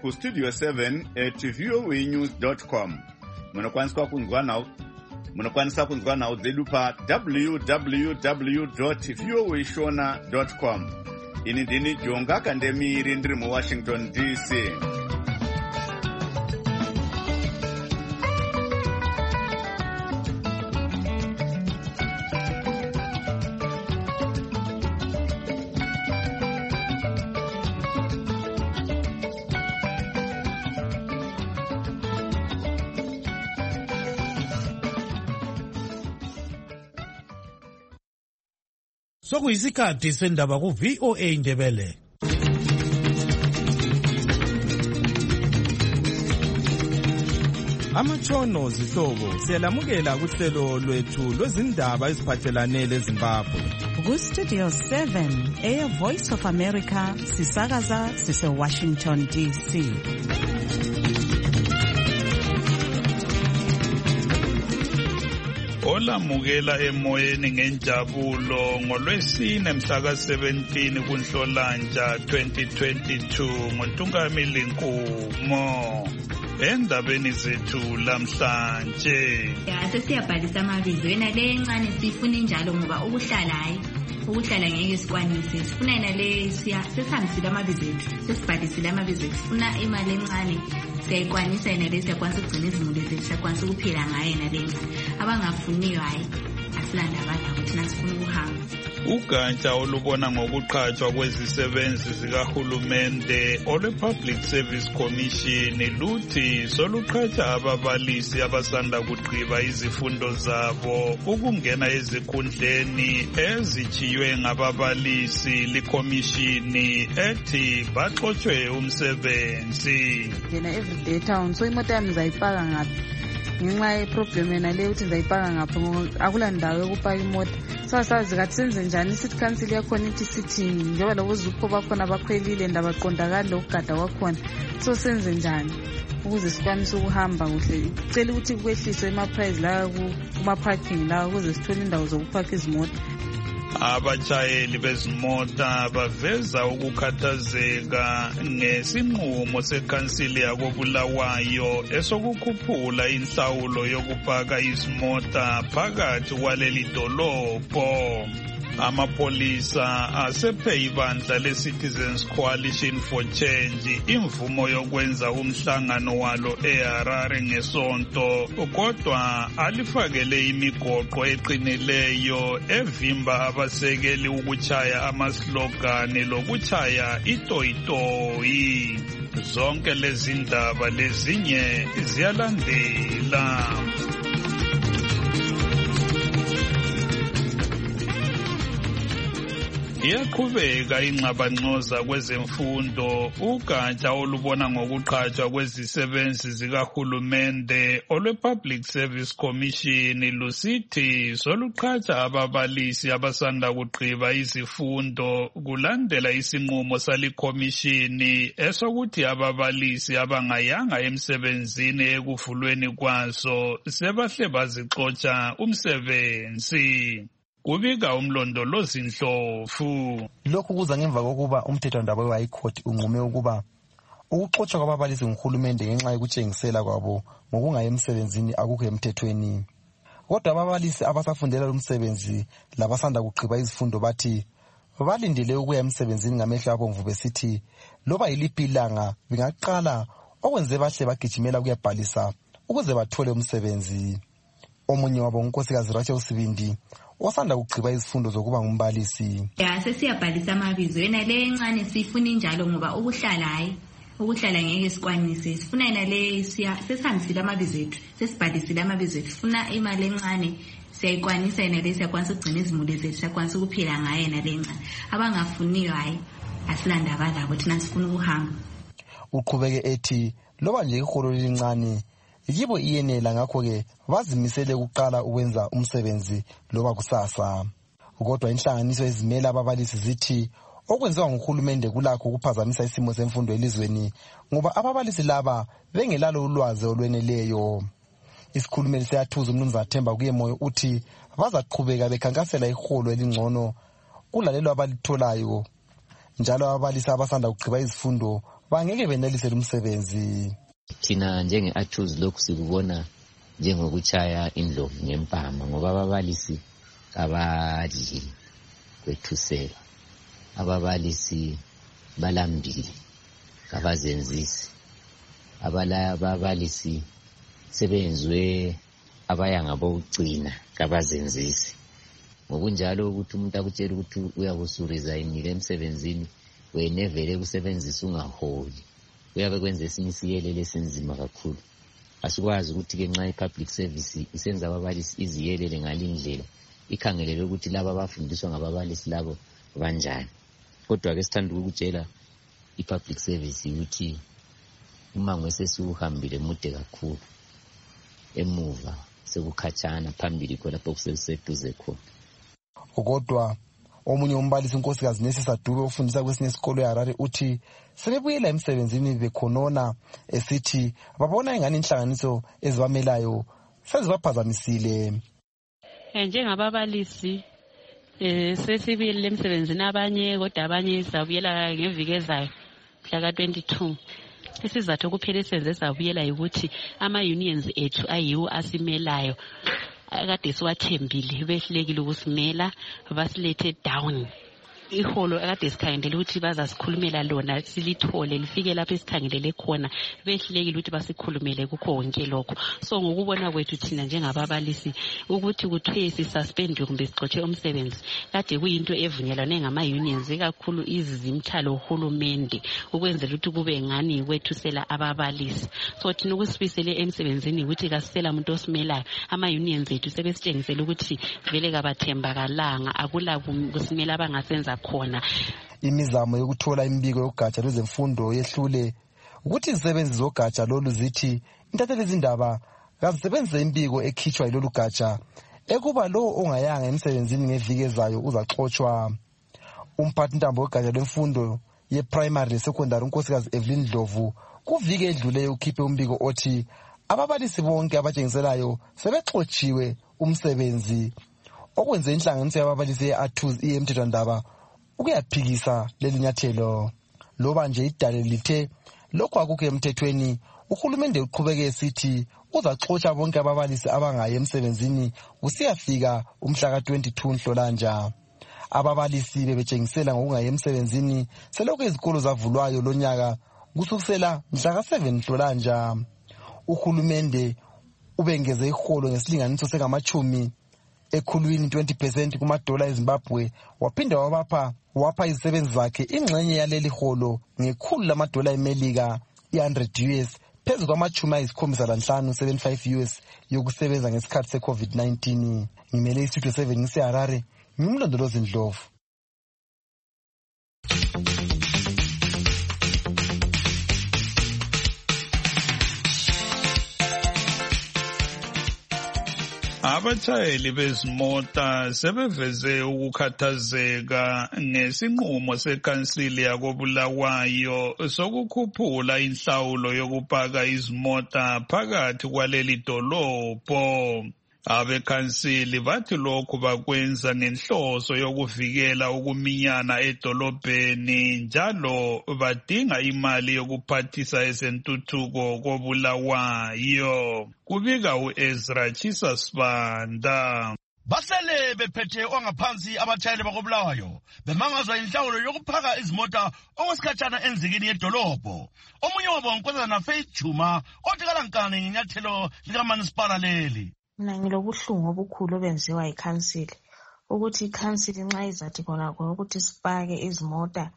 kustudio7@voanews.com. Munokwanisa kunzwa nhau dzedu pa www.voashona.com. Ini ndini Jonga Kandemiri, ndiri muWashington DC. sokuyisikhathi sendaba ku-VOA Indebele. Amatshono zihlobo siyalamukela kuhlelo lwethu lwezindaba eziphathelane leZimbabwe. Ku-Studio 7 Voice of America sisakaza sise-Washington DC. Olamukela emoyeni ngenjabulo ngolwesine mhla ka-17 kuNhlolanja 2022 ngoNtungamili Nkumo. Endabeni zethu lamhlanje sesiyabhalisa amabizo yena le encane sifuna injalo ngoba ukuhlala ngeke sikwanise sifuna yena le sesihambisile amabizo ethu sesibhalisile amabizo ethu sifuna imali encane siyayikwanisa yena le siyakwanisa ukugcina izimuli zethu siyakwanisa ukuphila ngayo yena le ncane abangafuniyo hayi asilandaba labo thina sifuna ukuhamba. Ugatsha olubona ngokuqhatshwa kwezisebenzi zikahulumende olwe-Public Service Commission luthi soluqhatsha ababalisi abasanda kugqiba izifundo zabo ukungena ezikhundleni ezitshiywe ngababalisi likhomishini ethi baxotshwe umsebenzi. Ngena everyday town so imota yami ngizayipaka ngaphi ngenxa yeproblem yena leyo ukuthi ngizayipaka ngaphi ngoba akulandawo yokupaka imota. Sasazi kathi senze njani city council yakhona ithi sithini njengoba labo zupho bakhona bakhwelile ndabaqondakala lokugada kwakhona so senze njani ukuze sikwanise ukuhamba kuhle. Cela ukuthi kwehliswe ama-price la kuma-parking la ukuze sithole indawo zokuphaka izimota. Abashayeli bezimota baveza ukukhathazeka ngesinqumo sekhansili yakoBulawayo esokukhuphula inhlawulo yokupaka izimota phakathi kwaleli dolobho. Amapolisa asephe ibandla le-Citizens Coalition for Change imvumo yokwenza umhlangano walo eHarare ngesonto, kodwa alifakele imigoqo eqinileyo evimba abasekeli ukuchaya amaslogani lokuchaya itoyitoyi. Zonke lezi ndaba lezinye ziyalandela. Iyaqhubeka ingxabangxoza kwezemfundo. Ugatsha olubona ngokuqhatshwa kwezisebenzi zikahulumende olwe-Public Service Commission lusithi soluqhatsha ababalisi abasanda kugqiba izifundo kulandela isinqumo salikhomishini esokuthi ababalisi abangayanga emsebenzini ekuvulweni kwaso sebahle bazixotsha umsebenzi. Kubika umlondolozi Ndlovu. Lokhu kuza ngemva kokuba umthethwandaba we-High Court unqume ukuba ukuxotshwa kwababalisi nguhulumende ngenxa yokutshengisela kwabo ngokungayi emsebenzini akukho emthethweni. Kodwa ababalisi abasafundela umsebenzi labasanda kugqiba izifundo bathi balindele ukuya emsebenzini ngamehlo abomvu besithi loba yiliphi ilanga bingaqala okwenze bahle bagijimela ukuyabhalisa ukuze bathole umsebenzi. Omunye wabo ngunkosikazi Rachel Sibindi osanda kugqiba izifundo zokuba ngumbalisi. Sesiyabhalisa amabizo yena le encane sifuna injalo ngoba ukuhlala ngeke sikwanise sifuna yena le sesihambisile amabizo ethu sesibhalisile amabizo ethu sifuna imali encane siyayikwanisa yena le siyakwanisa ukugcina izimuli zethu siyakwanisa ukuphila ngayo yena le encane abangafuniyo hayi asilandaba labo thina sifuna ukuhamba. Uqhubeke ethi loba nje iholo elincane yibo iyenela ngakho-ke bazimisele ukuqala ukwenza umsebenzi loba kusasa. Kodwa inhlanganiso ezimela ababalisi zithi okwenziwa nguhulumende kulakho ukuphazamisa isimo semfundo elizweni ngoba ababalisi laba bengelalo ulwazi olweneleyo. Isikhulumeli siyathuza uMnumzana Themba Kuyemoyo uthi bazaqhubeka bekhankasela iholo elingcono kulalelo abalitholayo njalo ababalisi abasanda kugqiba izifundo bangeke benelisele umsebenzi. Thina njenge-ATUZ lokhu sikubona njengokuchaya indlovu ngempama ngoba ababalisi abadli kwethusela, ababalisi balambile kabazenzisi, ababalisi sebenzwe abaya ngabokugcina kabazenzisi. Ngokunjalo ukuthi umuntu akutshela ukuthi uyakusurizayinile emsebenzini wena vele kusebenzisa ungaholi kuyabe kwenza esinye isiyelele esinzima kakhulu. Asikwazi ukuthi ke nxa i-public service isenza ababalisi iziyelele ngalindlela ikhangelele ukuthi laba abafundiswa ngababalisi labo banjani. Kodwa-ke sithanda ukukutshela i-public service ukuthi uma ngwesesiwuhambile mude kakhulu, emuva sekukhatshana, phambili khona lapho kuseduze khona. Kodwa omunye umbalisi unkosikazi Nesisa Dube ofundisa kwesinye isikolo eHarare uthi sebebuyela emsebenzini bekhonona, esithi babona ingani inhlanganiso ezibamelayo sezibaphazamisile. Njengababalisi sesibuyele emsebenzini abanye, kodwa abanye zabuyela ngeviki ezayo mhla ka-22. Isizathu kuphela senze sabuyela ukuthi ama-unions ethu ayiwo asimelayo akade siwathembile, behlulekile ukusimela, basilethe down. Iholo akade sikhangelele ukuthi bazasikhulumela lona silithole lifike lapho esikhangelele khona, behlulekile ukuthi basikhulumele kukho konke lokho. So ngokubona kwethu thina njengababalisi ukuthi kuthiwe sisuspend kumbe sixotshe umsebenzi kade kuyinto evunyelwane ngama-unions, ikakhulu izimthalo uhulumende, ukwenzela ukuthi kube ngani kwethusela ababalisi. So thina ukusibisele emsebenzini ukuthi kasisela umuntu osimelayo, ama-unions ethu sebesitshengisela ukuthi vele kabathembakalanga, akula kusimela abangasenza khona. Imizamo yokuthola imbiko yogatsha lwezemfundo yehlule ukuthi izisebenzi zogatsha lolu zithi intatheli izindaba kazisebenzise imbiko ekhitshwa yilolu gatsha ekuba lo ongayanga emsebenzini ngeviki ezayo uzaxotshwa. Umphathi ntambo wegatsha lwemfundo ye-primary secondary unkosikazi Evelyn Dlovu kuviki edluleyo ukhiphe umbiko othi ababalisi bonke abatshengiselayo sebexotshiwe umsebenzi, okwenze inhlanganiso yababalisi ye-ATUZ emthethwandaba ukuyaphikisa leli nyathelo. Loba nje idale lithe lokho akukho emthethweni, uhulumende uqhubeke esithi uzaxotsha bonke ababalisi abangayi emsebenzini kusiyafika umhla ka-22 Nhlolanja. Ababalisi bebetshengisela ngokungayi emsebenzini selokhu izikolo zavulwayo lonyaka kusukisela mhla ka-7 Nhlolanja. Uhulumende ubengeze iholo ngesilinganiso sengama-10 ekhulwini 20% kumadola eZimbabwe, waphinda wapha izisebenzi zakhe ingxenye yaleli holo ngekhulu lamadola eMelika i-100 US phezu kwama-75 75 US yokusebenza ngesikhathi se-COVID-19. Ngimele istudio 7 ngiseHarare, ngimlondolozi Ndlovu. Abatshayeli bezimota sebeveze ukukhathazeka ngesinqumo sekhansili yakoBulawayo sokukhuphula inhlawulo yokupaka izimota phakathi kwaleli dolobho. Abekhansili bathi lokhu bakwenza ngenhloso yokuvikela ukuminyana edolobheni, njalo badinga imali yokuphathisa ezentuthuko koBulawayo. Kubika uEzra Chisa Sibanda. Basele bephethe ongaphansi abatshayeli bakoBulawayo bemangazwa inhlawulo yokuphaka izimota okwesikhatshana enzikini yedolobho. Omunye wabo unkosazana Faith Chuma othi kalankani ngenyathelo likamasipala leli. Mina ngilobuhlungu obukhulu obenziwa yikhansili ukuthi ikhansili nxa izathi khona ukuthi sipake izimota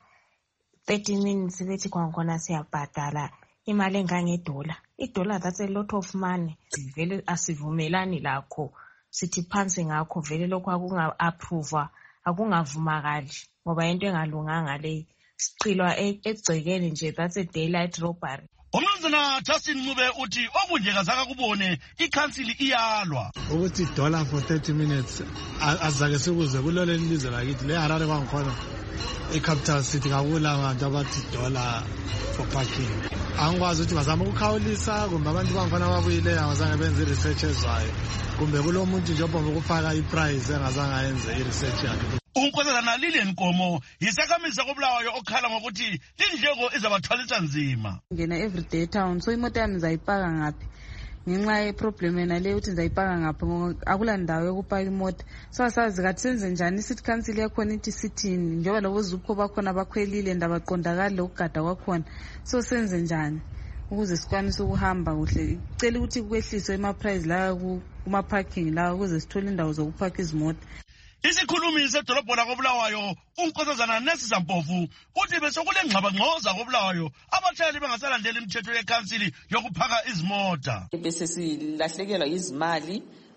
30 minutes bethi khona siyabhadala imali engangedola. Idola that's a lot of money. Vele asivumelani lakho, sithi phansi ngakho, vele lokho akunga-approve, akungavumakali ngoba into engalunganga leyi. Siqilwa egcekeni nje, that's a daylight robbery. Umnumzana Justin Ncube uthi okunje kazaka kubone ikhansili iyalwa ukuthi dollar for 30 minutes azake sikuze kulole ilizwe lakithi leHarare kwangikhona ecapital city kakula abantu abathi dollar for parking. Angikwazi ukuthi bazama ukukhawulisa kumbe abantu bangikhona ababuyile angazange benze i-research ezwayo kumbe kulomuntu nje obomba ukufaka i-price engazange ayenze i-research yakhe. Unkosazana Lilian Nkomo yisakamisa koBulawayo okhala ngokuthi indleko izabathwalisa nzima. Ngena everyday town, so imoto yami ngizayipaka ngaphi ngenxa yeproblem yena le ukuthi ngizayipaka ngaphi ngoba akula ndawo yokupaka imoto. Sasazi kathi senze njani, city council yakhona ithi sithini njengoba labo zupho bakhona bakhwelile ndabaqondakala lokugada kwakhona, so senze njani ukuze sikwanise ukuhamba kuhle. Cela ukuthi kwehliswe ama-price la kuma parking la ukuze sithole indawo zokupaka izimoto. Isikhulumi sedolobho lakoBulawayo unkosazana Nesisa Mpofu uthi besokule ngxabangxoza koBulawayo abatshayeli bengasalandela imithetho yekhansili yokuphaka izimota. Bese silahlekelwa izimali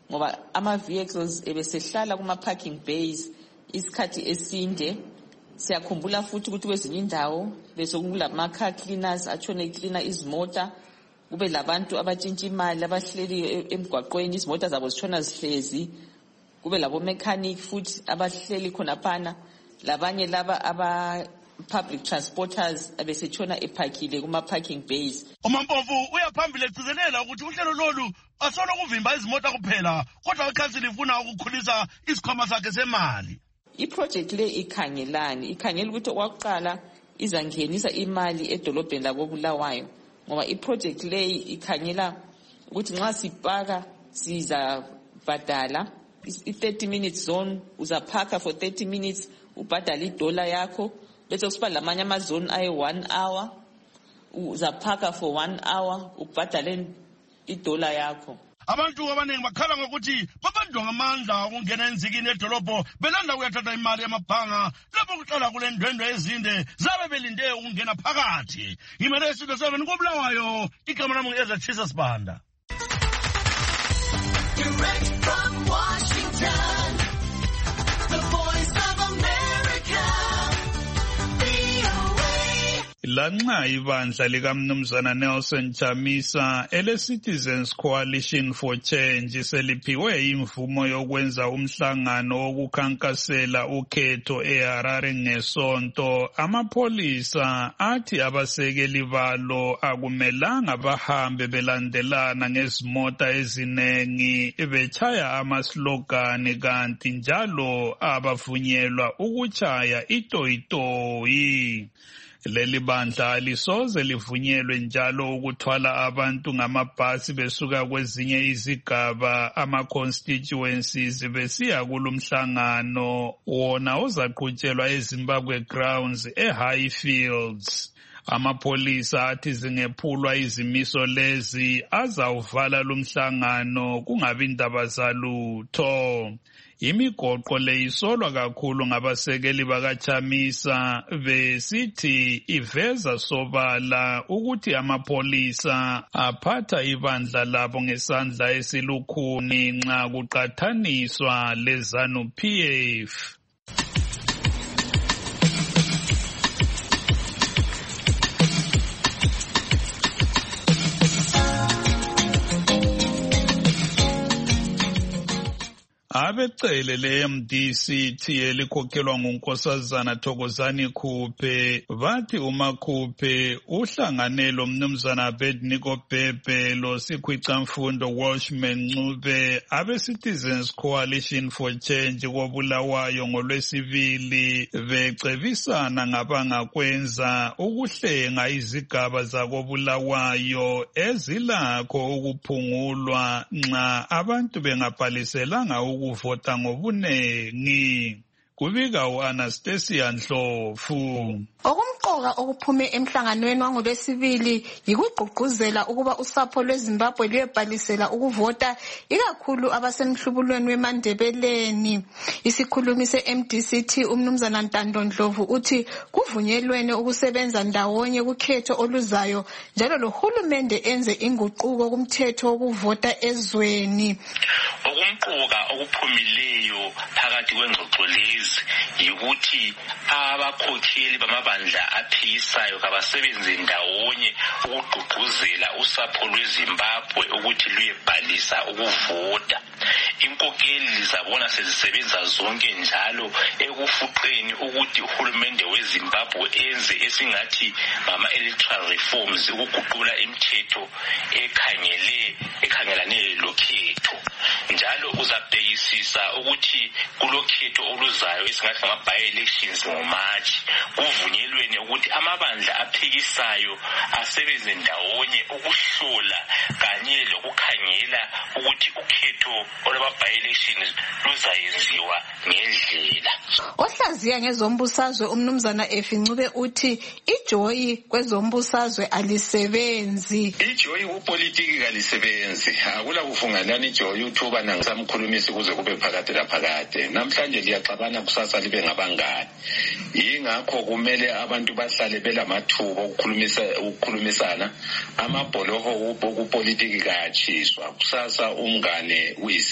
ngoba ama-vehicles ebesehlala kuma-parking bays isikhathi esinde. Siyakhumbula futhi ukuthi kwezinye indawo besekulama-car cleaners atshone ecleaner izimota, kube labantu abatshintshha imali abahleli emgwaqweni, izimota zabo zitshona zihlezi, kube labo-mechanic futhi abahleli khonaphana, labanye laba aba-public transporters abesetshona ephakile kuma-parking bays. uMampofu uyaphambili egcizelela ukuthi uhlelo lolu asolo kuvimba izimota kuphela, kodwa ikhansili ifuna ukukhulisa isikhwama sakhe semali. Iproject le ikhangelani, ikhangela ukuthi okwakuqala izangenisa imali edolobheni lakoBulawayo, ngoba iproject le ikhangela ukuthi nxa sipaka sizabhadala i-30 minutes zone, uzaphaka for 30 minutes ubhadala $1 yakho, bese kusiba lamanye amazone ayi-1 hour, uzaphaka for 1 hour ubhadale $1 yakho. Abantu abaningi bakhala ngokuthi babanjwa ngamandla ukungena enzikini edolobho belanda ukuyathatha imali yamabhanga lapho kuhlala kule ndwendwe ezinde zabe belinde ukungena phakathi. Imele Studio 7 koBulawayo, igama lami ngu-Ezra Sibanda. Direct from Washington, the voice of America, VOA. Lanxa ibandla likaMnumzana Nelson Chamisa ele-Citizens Coalition for Change seliphiwe imvumo yokwenza umhlangano wokukhankasela ukhetho eHarare ngesonto, amapholisa athi abasekeli balo akumelanga bahambe belandelana ngezimota ezinengi betshaya amaslogani, kanti njalo abavunyelwa ukutshaya itoyitoyi. Leli bandla alisoze livunyelwe njalo ukuthwala abantu ngamabhasi besuka kwezinye izigaba ama-constituencies besiya kulumhlangano wona uzaqhutshelwa eZimbabwe Grounds eHighfields. Amapholisa athi zingephulwa izimiso lezi azawuvala lumhlangano kungabi ndaba zalutho. Imigoqo le isolwa kakhulu ngabasekeli bakaChamisa besithi iveza sobala ukuthi amapholisa aphatha ibandla labo ngesandla esilukhuni nxa kuqathaniswa leZANU-PF. Abecele le-MDC elikhokhelwa nguNkosazana Thokozani Khuphe bathi uMakhuphe uhlangane loMnumzana Abednego Bhebhe loSikhwicamfundo Welshman Ncube abe-Citizens Coalition for Change koBulawayo ngoLwesibili becebisana ngabangakwenza ukuhlenga izigaba zakoBulawayo ezilakho ukuphungulwa nxa abantu bengabhaliselanga ukuvota ngobunengi. Kubika u-Anastasia Ndlovu. Okumqoka okuphume emhlanganweni wangoLwesibili yikugqugquzela ukuba usapho lweZimbabwe luyebhalisela ukuvota, ikakhulu abasemhlubulweni weMandebeleni. Isikhulumi se-MDC uMnumzana Ntando Ndlovu uthi kuvunyelwene ukusebenza ndawonye kukhetho oluzayo, njalo lohulumende enze inguquko kumthetho wokuvota ezweni. Okumqoka okuphumileyo phakathi kwengxoxo lezi yikuthi abakhokheli bamabandla aphikisayo kabasebenze ndawonye ukugqugquzela usapho lweZimbabwe ukuthi luyebhalisa ukuvota. Inkokeli zabona sezisebenza zonke njalo ekufuqeni ukuthi uhulumende weZimbabwe enze esingathi ngama-electoral reforms, ukuguqula imithetho ekhangelane lokhetho. Njalo uzabhekisisa ukuthi kulokhetho oluzayo esingathi ngama-by-elections ngoMarch, kuvunyelwene ukuthi amabandla aphikisayo asebenze ndawonye ukuhlola kanye lokukhangela ukuthi ukhetho olwama-by-elections luzayenziwa ngendlela. Ohlaziya ngezombusazwe umnumzana Efincube uthi ijoyi kwezombusazwe alisebenzi. Ijoyi upolitiki kalisebenzi. Akula kufunganana ijoyi uthuba nangisamkhulumisi kuze kube phakade laphakade. Namhlanje liyaxabana kusasa libe ngabangani. Yingakho kumele abantu bahlale belamathuba ukukhulumisana. Amabholoho okupolitiki kayatshiswa. Kusasa umngane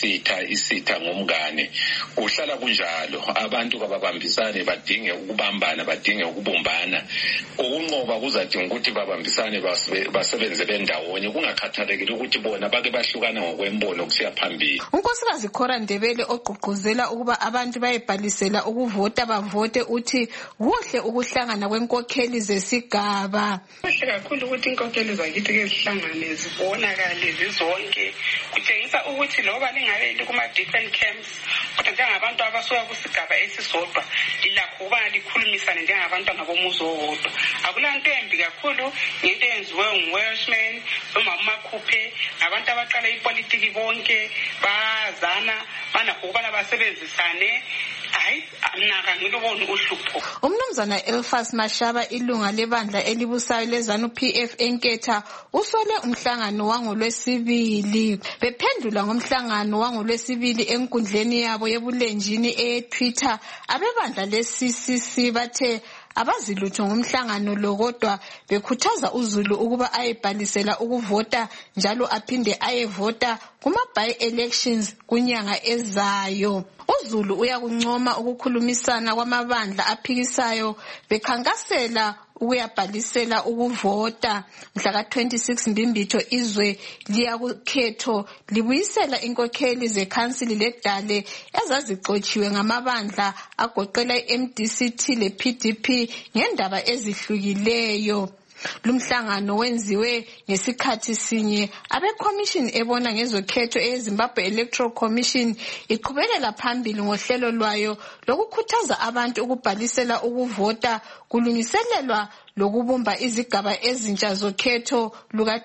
isitha ngomngane. Uhlala kunjalo. Abantu kababambisane badinge ukubambana, badinge ukubumbana. Ukunqoba kuzadinga ukuthi babambisane basebenze bendawonye kungakhathalekile ukuthi bona bake bahlukana ngokwembono kusiya phambili. Unkosikazi Khora Ndebele ogqugquzela ukuba abantu bayebhalisela ukuvota bavote uthi kuhle ukuhlangana kwenkokheli zesigaba. Kuhle kakhulu ukuthi inkokheli zakithi ke zihlangane zibonakale zizonke. Kutshengisa ukuthi loba lingabe kuma different camps kodwa njengabantu abasuka kusigaba esisodwa ilakho ukuba likhulumisane njengabantu ngabomuzi owodwa. Akulanto embi kakhulu ngento eyenziwe nguWelshman noma uMakhuphe abantu abaqala ipolitiki bonke bazana banakho ukubana basebenzisane. Hayi naka ngilubona uhlupho. Umnumzana Elfas Mashaba ilunga lebandla elibusayo leZanu PF eNketha usole umhlangano wangolwesibili. Bephendula ngomhlangano wangolwesibili enkundleni yabo yebulenjini eTwitter abebandla leCCC bathe abazilutho ngomhlangano lo kodwa bekhuthaza uZulu ukuba ayebhalisela ukuvota njalo aphinde ayevota kuma by-elections kunyanga ezayo. uZulu uyakuncoma ukukhulumisana kwamabandla aphikisayo bekhankasela ukuyabhalisela ukuvota. Mhla ka-26 Mbimbitho izwe liyakukhetho libuyisela inkokheli zekhansili ledale ezazixotshiwe ngamabandla agoqela iMDCT lePDP ngendaba ezihlukileyo. Lumhlangano wenziwe ngesikhathi sinye abeCommission ebona ngezokhetho eZimbabwe Electoral Commission iqhubekela phambili ngohlelo lwayo lokukhuthaza abantu ukubhalisela ukuvota kulungiselelwa lokubumba izigaba ezintsha zokhetho luka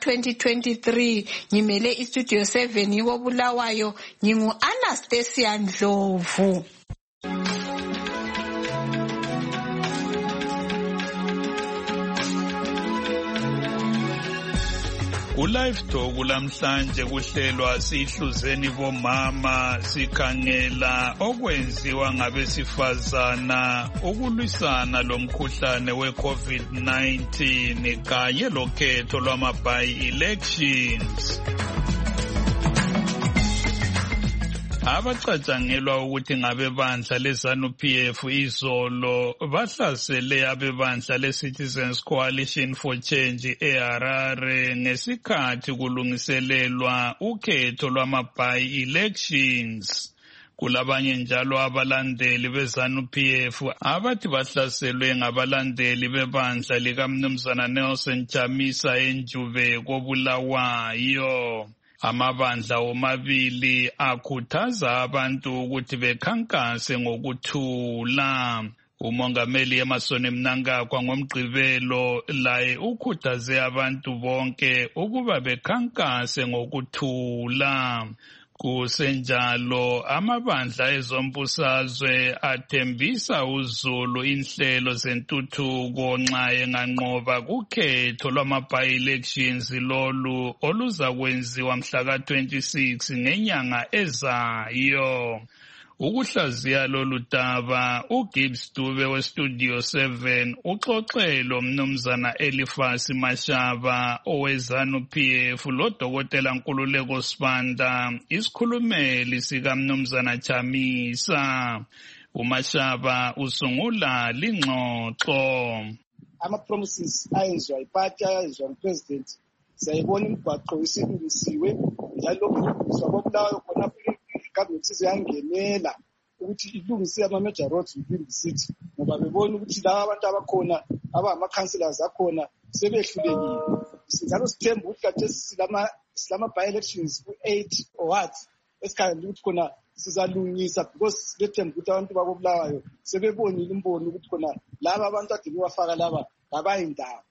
2023. Ngimele iStudio 7 yikobulawayo ngingu Anastasia Ndlovu. Ulive Talk lamhlanje kuhlelwa sihluzeni bomama sikhangela okwenziwa ngabesifazana ukulwisana lomkhuhlane we-COVID-19 kanye lokhetho lwama-by-elections. Abacatshangelwa ukuthi ngabebandla leZanu PF izolo bahlasele abebandla leCitizens Coalition for Change eHarare ngesikhathi kulungiselelwa ukhetho lwama-by-elections. Kulabanye njalo abalandeli beZanu PF abathi bahlaselwe ngabalandeli bebandla likaMnumzana Nelson Chamisa eNjuve koBulawayo. Amabandla omabili akhuthaza abantu ukuthi bekhankase ngokuthula. Umongameli Emmerson Mnangagwa ngomgqibelo laye ukhuthaze abantu bonke ukuba bekhankase ngokuthula. Kusenjalo amabandla ezombusazwe athembisa uZulu inhlelo zentuthuko nxa enganqoba kukhetho lwama-by-elections lolu oluzakwenziwa mhla ka-26 ngenyanga ezayo. Ukuhlaziya lolu daba uGibbs Dube weStudio 7 uxoxe loMnumzana Elifas Mashaba oweZanu PF loDokotela Nkululeko Sibanda isikhulumeli sikaMnumzana Chamisa. uMashaba usungula lingxoxo. Ama-promises ayenziwa ipati ayenziwa ngupresident siyayibona imigwaqo isilungisiwe njalo ukulungiswa koBulawayo khona government iziyangenela ukuthi ilungise ama-major roads within the city ngoba bebona ukuthi laba abantu abakhona abangama-councillors akhona sebehlulekile. Njalo sithemba ukuthi kade silama-by-elections ku-8 or what esikhangela ukuthi khona sizalungisa because sibethemba ukuthi abantu bakoBulawayo sebebonile imbono ukuthi khona laba abantu ade bewafaka laba ngabayindawo.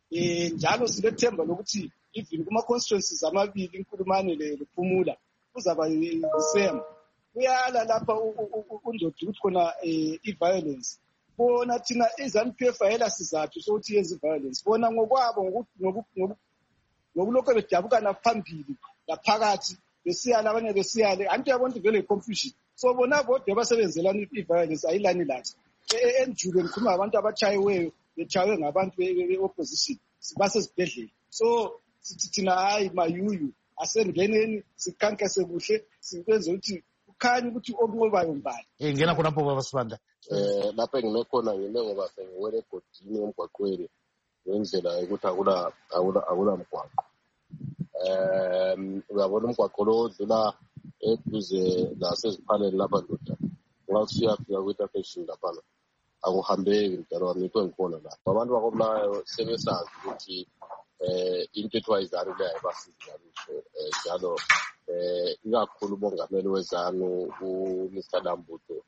Njalo silethemba lokuthi even kuma-constituencies amabili iNkulumane lePhumula kuzaba yisema uyala lapha undoda ukuthi khona i-violence. Bona thina iZANU-PF ayela sizathu sokuthi yenze i-violence. Bona ngokwabo ngokulokho bedabukana phambili laphakathi besiyala abanye besiyale anti yabona vele i-confusion. So bona bodwa basebenzelana i-violence ayilani lathi. Enjule ngikhuluma abantu abatshayiweyo betshaywe ngabantu be-opposition basesibhedlela. So sithi thina hayi mayuyu asengeneni sikhankase kuhle sikwenze ukuthi kukhanye ukuthi okunqobayo mbali. Ngena khonapho baba Sibanda. Lapha enginekhona ngine ngoba sengiwele egodini emgwaqweni ngendlela yokuthi akula mgwaqo. Uyabona umgwaqo lo odlula eduze naseziphaleni lapha ndoda. Ngawusiyafika kwi-intersection lapha. Akuhambeki mdala wami into engikhona la. Abantu bakobulayo sebesazi ukuthi into ethiwa iZANU le ayibasizi kakuhle njalo ikakhulu umongameli weZANU uMr Dambuto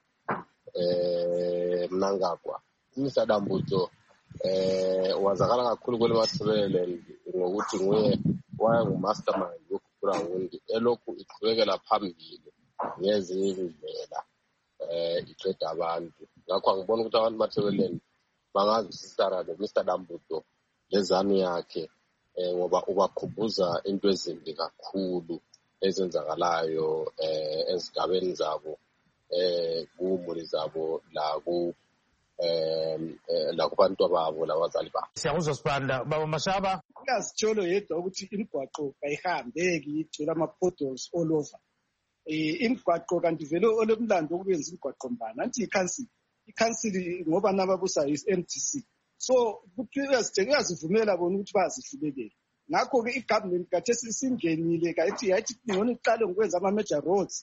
Mnangagwa. uMr Dambuto wazakala kakhulu kwele Matabeleland ngokuthi nguye wayengumastermind yokuGrawundi elokhu iqhubekela phambili ngezinye indlela iqeda abantu. Ngakho angibona ukuthi abantu Matabeleland bangazisitana noMr Dambuto leZANU yakhe ngoba ubakhumbuza into ezimbi kakhulu ezenzakalayo ezigabeni zabo kumuli zabo la kubantu ababo labazali babo. Siyakuzwa Sibanda baba Mashaba. Uyasitsholo yedwa ukuthi imigwaqo ayihambeki igcwele ama-potholes all over. Imigwaqo kanti vele olomlando ukuyenza imigwaqo mbana anti i-council ngoba nababusa is-MTC. So kuthi uyazivumela bona ukuthi bazihlulekele. Ngakho-ke i-government kade singenile yathi ngona iqale ngokwenza ama-major roads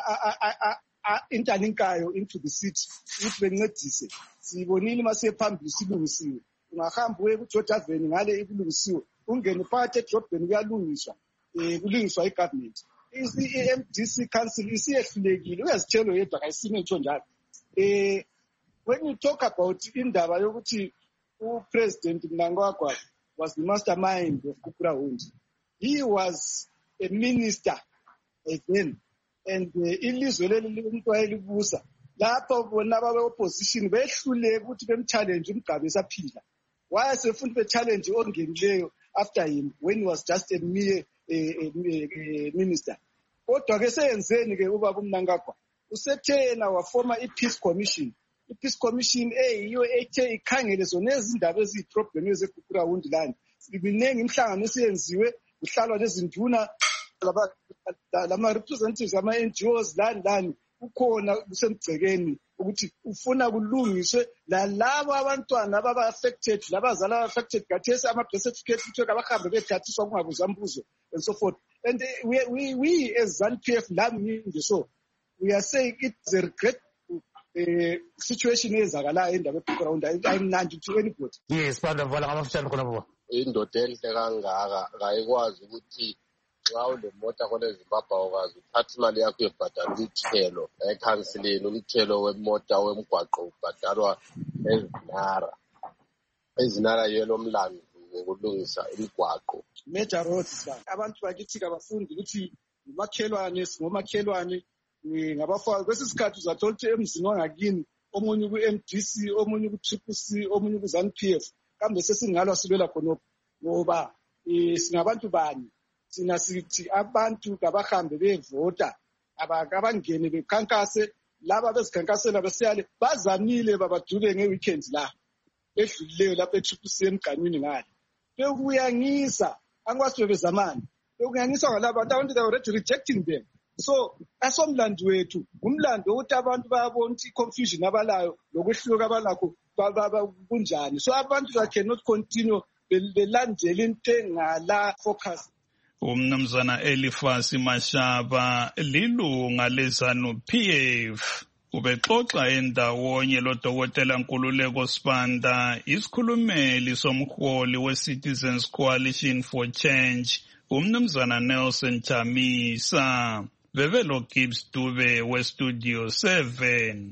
interlinkayo into the city ukuthi bencedise. Sibonile masephambili silungisiwe. Ungahamba uye ku-George Avenue ngale ikulungisiwe. Ungene phakathi edrobheni kuyalungiswa. Kulungiswa i-government. I-MDC council isiyehlulekile. Uyazitshelo yedwa kayisime ntsho njalo. When you talk about indaba yokuthi uPresident Mnangagwa was the mastermind of Kukurawundi, he was a minister then, and ilizwe leli umuntu wayelibusa lapho bona babe-opposition behluleke ukuthi bemchallenge umgabe esaphila. Wayesefuna be-challenge ongenileyo after him when he was just a mere minister. Kodwa-ke seyenzeni-ke ubaba uMnangagwa? Usethena wafoma i-Peace Commission. I-Peace Commission yiyo ethe ikhangele zona ezindaba eziyi-problem ezeGugurawundi land. Miningi imihlangano esiyenziwe, kuhlalwa lezinduna lama-representatives ama-NGOs lani ukhona kusemgcekeni ukuthi ufuna kulungiswe lalabo abantwana ababa-affected labazali aba-affected kathesi ama-birth certificate kuthiwe kabahambe bethathiswa kungabuzwa mbuzo and so forth. And we as ZANU-PF lami nje so we are saying it's a regret situation ezakalayo endaba eGugurawundi ayimnandi to anybody. Yes, Sibanda vala ngamafutshane khona baba. Indoda enhle kangaka kayikwazi ukuthi xa unemoto khona eZimbabwe awukazi uthatha imali yakho uyobhadala umthelo ekhansileni. Umthelo wemoto wemgwaqo ubhadalwa ezinara yelo mlando ngokulungisa imigwaqo. Major roads abantu bakithi kabafundi ukuthi ngomakhelwane ngabafaka kwesisikhathi uzathola ukuthi emzini wangakini omunye ku-MDC omunye ku-TCC omunye ku-ZANU-PF kambe sesingalwa silwela khonokho ngoba singabantu bani thina sithi abantu kabahambe bevota abangene bekhankase laba bezikhankasela besiyale bazamile babadule nge-weekend la edlulileyo lapha e-TCC emganwini ngale bekuyangisa angikwazi bebezamani bekuyangiswa ngalaba abantu they were already rejecting them. So asomlando wethu umlando ukuthi abantu bayabona ukuthi i-confusion abalayo lokwehluka abalakho kunjani. So abantu they cannot continue belandela into engala focus. Umnumzana Elifasi Mashaba lilunga leZANU-PF ubexoxa endawonye loDokotela Nkululeko Sibanda, isikhulumeli somholi we-Citizens Coalition for Change umnumzana Nelson Chamisa. Bevelo Gibbs Dube we-Studio 7.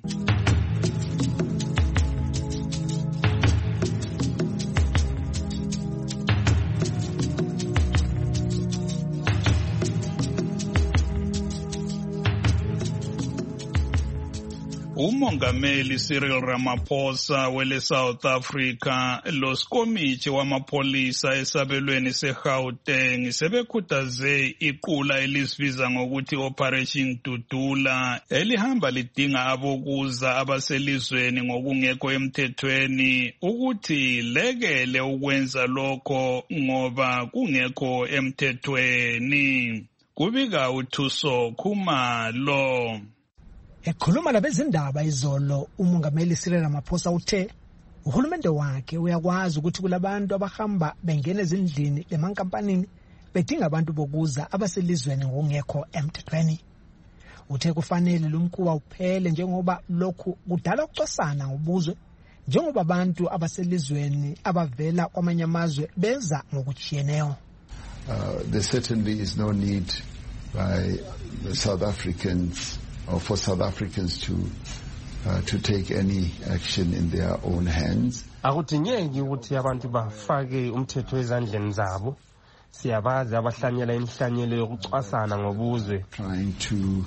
umongameli Cyril Ramaphosa wele South Africa losikomithi wamapholisa esabelweni seGauteng sebekhuthaze iqula elisibiza ngokuthi Operation Dudula elihamba lidinga abokuza abaselizweni ngokungekho emthethweni ukuthi lekele ukwenza lokho ngoba kungekho emthethweni. Kubika uThuso Khumalo. Ekhuluma labezindaba izolo, umongameli Cyril Ramaphosa uthe uhulumende wakhe uyakwazi ukuthi kulabantu abahamba bengena ezindlini lemankampanini bedinga abantu bokuza abaselizweni ngokungekho emthethweni. Uthe kufanele lumkhuba uphele njengoba lokhu kudala ukucwasana ngobuzwe njengoba abantu abaselizweni abavela kwamanye amazwe beza ngokujiyeneyo. There certainly is no need by the South Africans or for South Africans to take any action in their own hands. Akudingeki ukuthi abantu bafake umthetho ezandleni zabo. Siyabazi abahlanyela imhlanyelo yokucwasana ngobuzwe. Trying to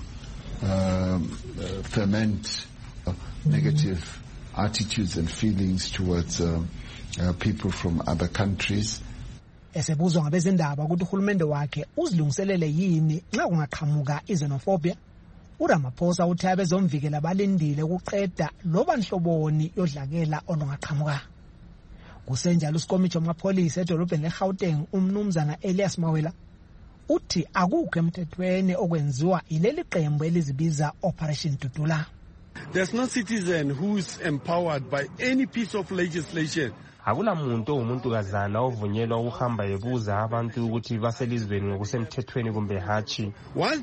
ferment negative attitudes and feelings towards people from other countries. Esebuzwa ngabezindaba ukuthi uhulumende wakhe uzilungiselele yini nxa kungaqhamuka xenophobia, uRamaphosa uthi abezomvikela balindile ukuqeda loba nhloboni yodlakela olungaqhamuka. Kusenjalo usikomithi wamapholisa edolobheni leGauteng umnumzana Elias Mawela uthi akukho emthethweni okwenziwa ileli qembu elizibiza Operation Dudula. There's no citizen who is empowered by any piece of legislation. Akula muntu omuntukazana ovunyelwa ukuhamba ebuza abantu ukuthi baselizweni ngokusemthethweni kumbe hatshi. Once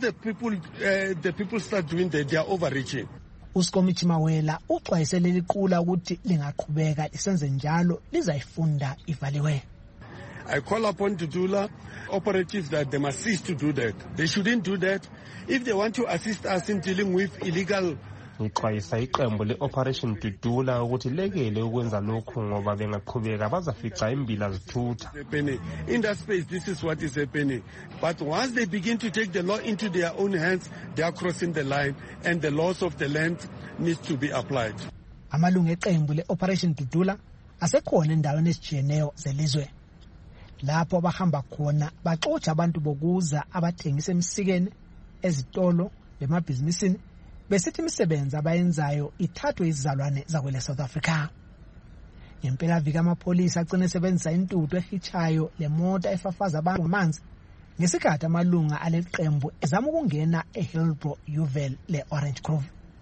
the people start doing that, they are overreaching. Usikomithi Mawela uxwayise leli qula ukuthi lingaqhubeka lisenze njalo lizayifunda ivaliwe. I call upon Dudula operatives that they must cease to do that. They shouldn't do that. If they want to assist us in dealing with illegal Ngixwayisa iqembu le-Operation Dudula ukuthi lekele ukwenza lokhu ngoba bengaqhubeka bazafica imbila zithutha. In that space, this is what is happening. But once they begin to take the law into their own hands, they are crossing the line and the laws of the land needs to be applied. Amalungu eqembu le-Operation Dudula asekhona endaweni ezijiyeneyo zelizwe. Lapho bahamba khona baxotsha abantu bokuza abathengisa emsikeni, ezitolo, lemabhizinisini besithi imisebenzi abayenzayo ithathwe izizalwane zakwele South Africa. Ngempela vika amapholisa agcina esebenzisa intuthu ehichayo lemoto efafaza abantu ngamanzi ngesikhathi amalunga aleqembu ezama ukungena eHillbrow Uval leOrange Grove.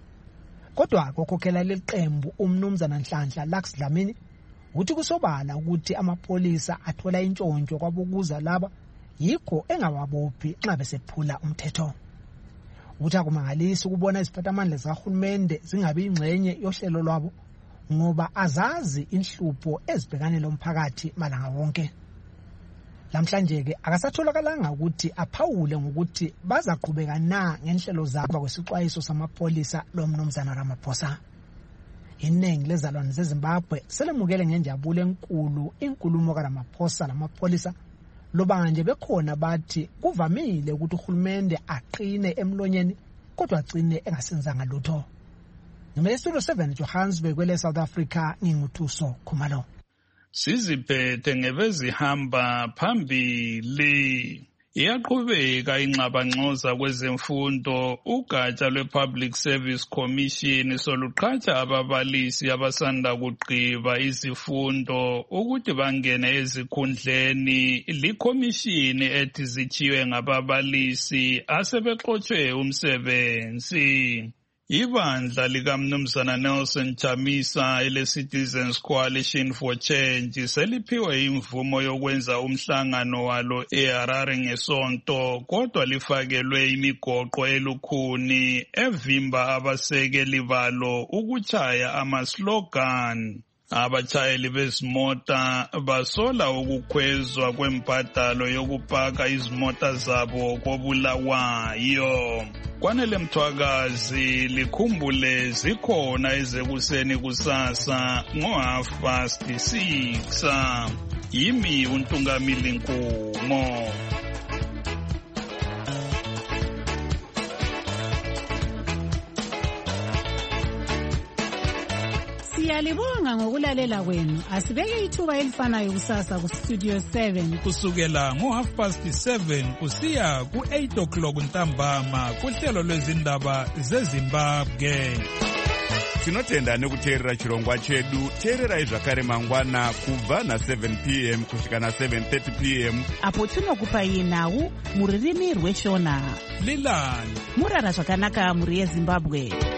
Kodwa kokhokhela leqembu umnumzana Nhlanhla Lux Dlamini uthi kusobala ukuthi amapholisa athola intshontsho kwabokuza laba yikho engawabophi nxa besephula umthetho. Uthi akumangalisi ukubona iziphathamandla zikahulumende zingabi ingxenye yohlelo lwabo ngoba azazi inhlupho ezibhekane lomphakathi malanga wonke. Lamhlanje ke akasatholakala ukuthi aphawule ngokuthi bazaqhubeka na ngenhlelo zabo kwesixwayiso samapholisa lomnumzana Ramaphosa. Iningi lezalwane zeZimbabwe selemukele ngenjabulo enkulu inkulumo kaRamaphosa lamapholisa loba nje bekhona bathi kuvamile ukuthi uhulumende aqine emlonyeni kodwa agcine engasenzanga lutho. Studio 7 Johannesburg kwele South Africa nginguthuso Khumalo. Siziphethe ngebezihamba phambili. Iyaqhubeka inxabanxoza kwezemfundo ugatsha lwePublic Service Commission soluqhatsha ababalisi abasanda kuqiba izifundo ukuthi bangene ezikhundleni likhomishini ethi zithiwe ngababalisi asebexotshwe umsebenzi. Ibandla likaMnumzana Nelson Chamisa ele-Citizens Coalition for Change seliphiwe imvumo yokwenza umhlangano walo eHarare ngesonto kodwa lifakelwe imigoqo elukhuni evimba abasekeli balo ukutshaya amaslogan. Abatshayeli bezimota basola ukukhwezwa kwembadalo yokupaka izimota zabo koBulawayo. Kwanele Mthwakazi likhumbule zikhona ezekuseni kusasa ngo6:30. Yimi uNtungamili Nkumo. Siyalibonga ngokulalela kwenu. Asibeke ithuba elifanayo kusasa ku Studio 7 kusukela ngo7:30 kusiya ku8 ntambama kuhlelo lwezindaba zeZimbabwe. Tinotenda nekuteerera chirongwa chedu. Teererai zvakare mangwana kubva na7 p.m. kusvika na7:30 p.m. apo tinokupai nhau mururimi rweshona. Lilani murara zvakanaka muri yeZimbabwe.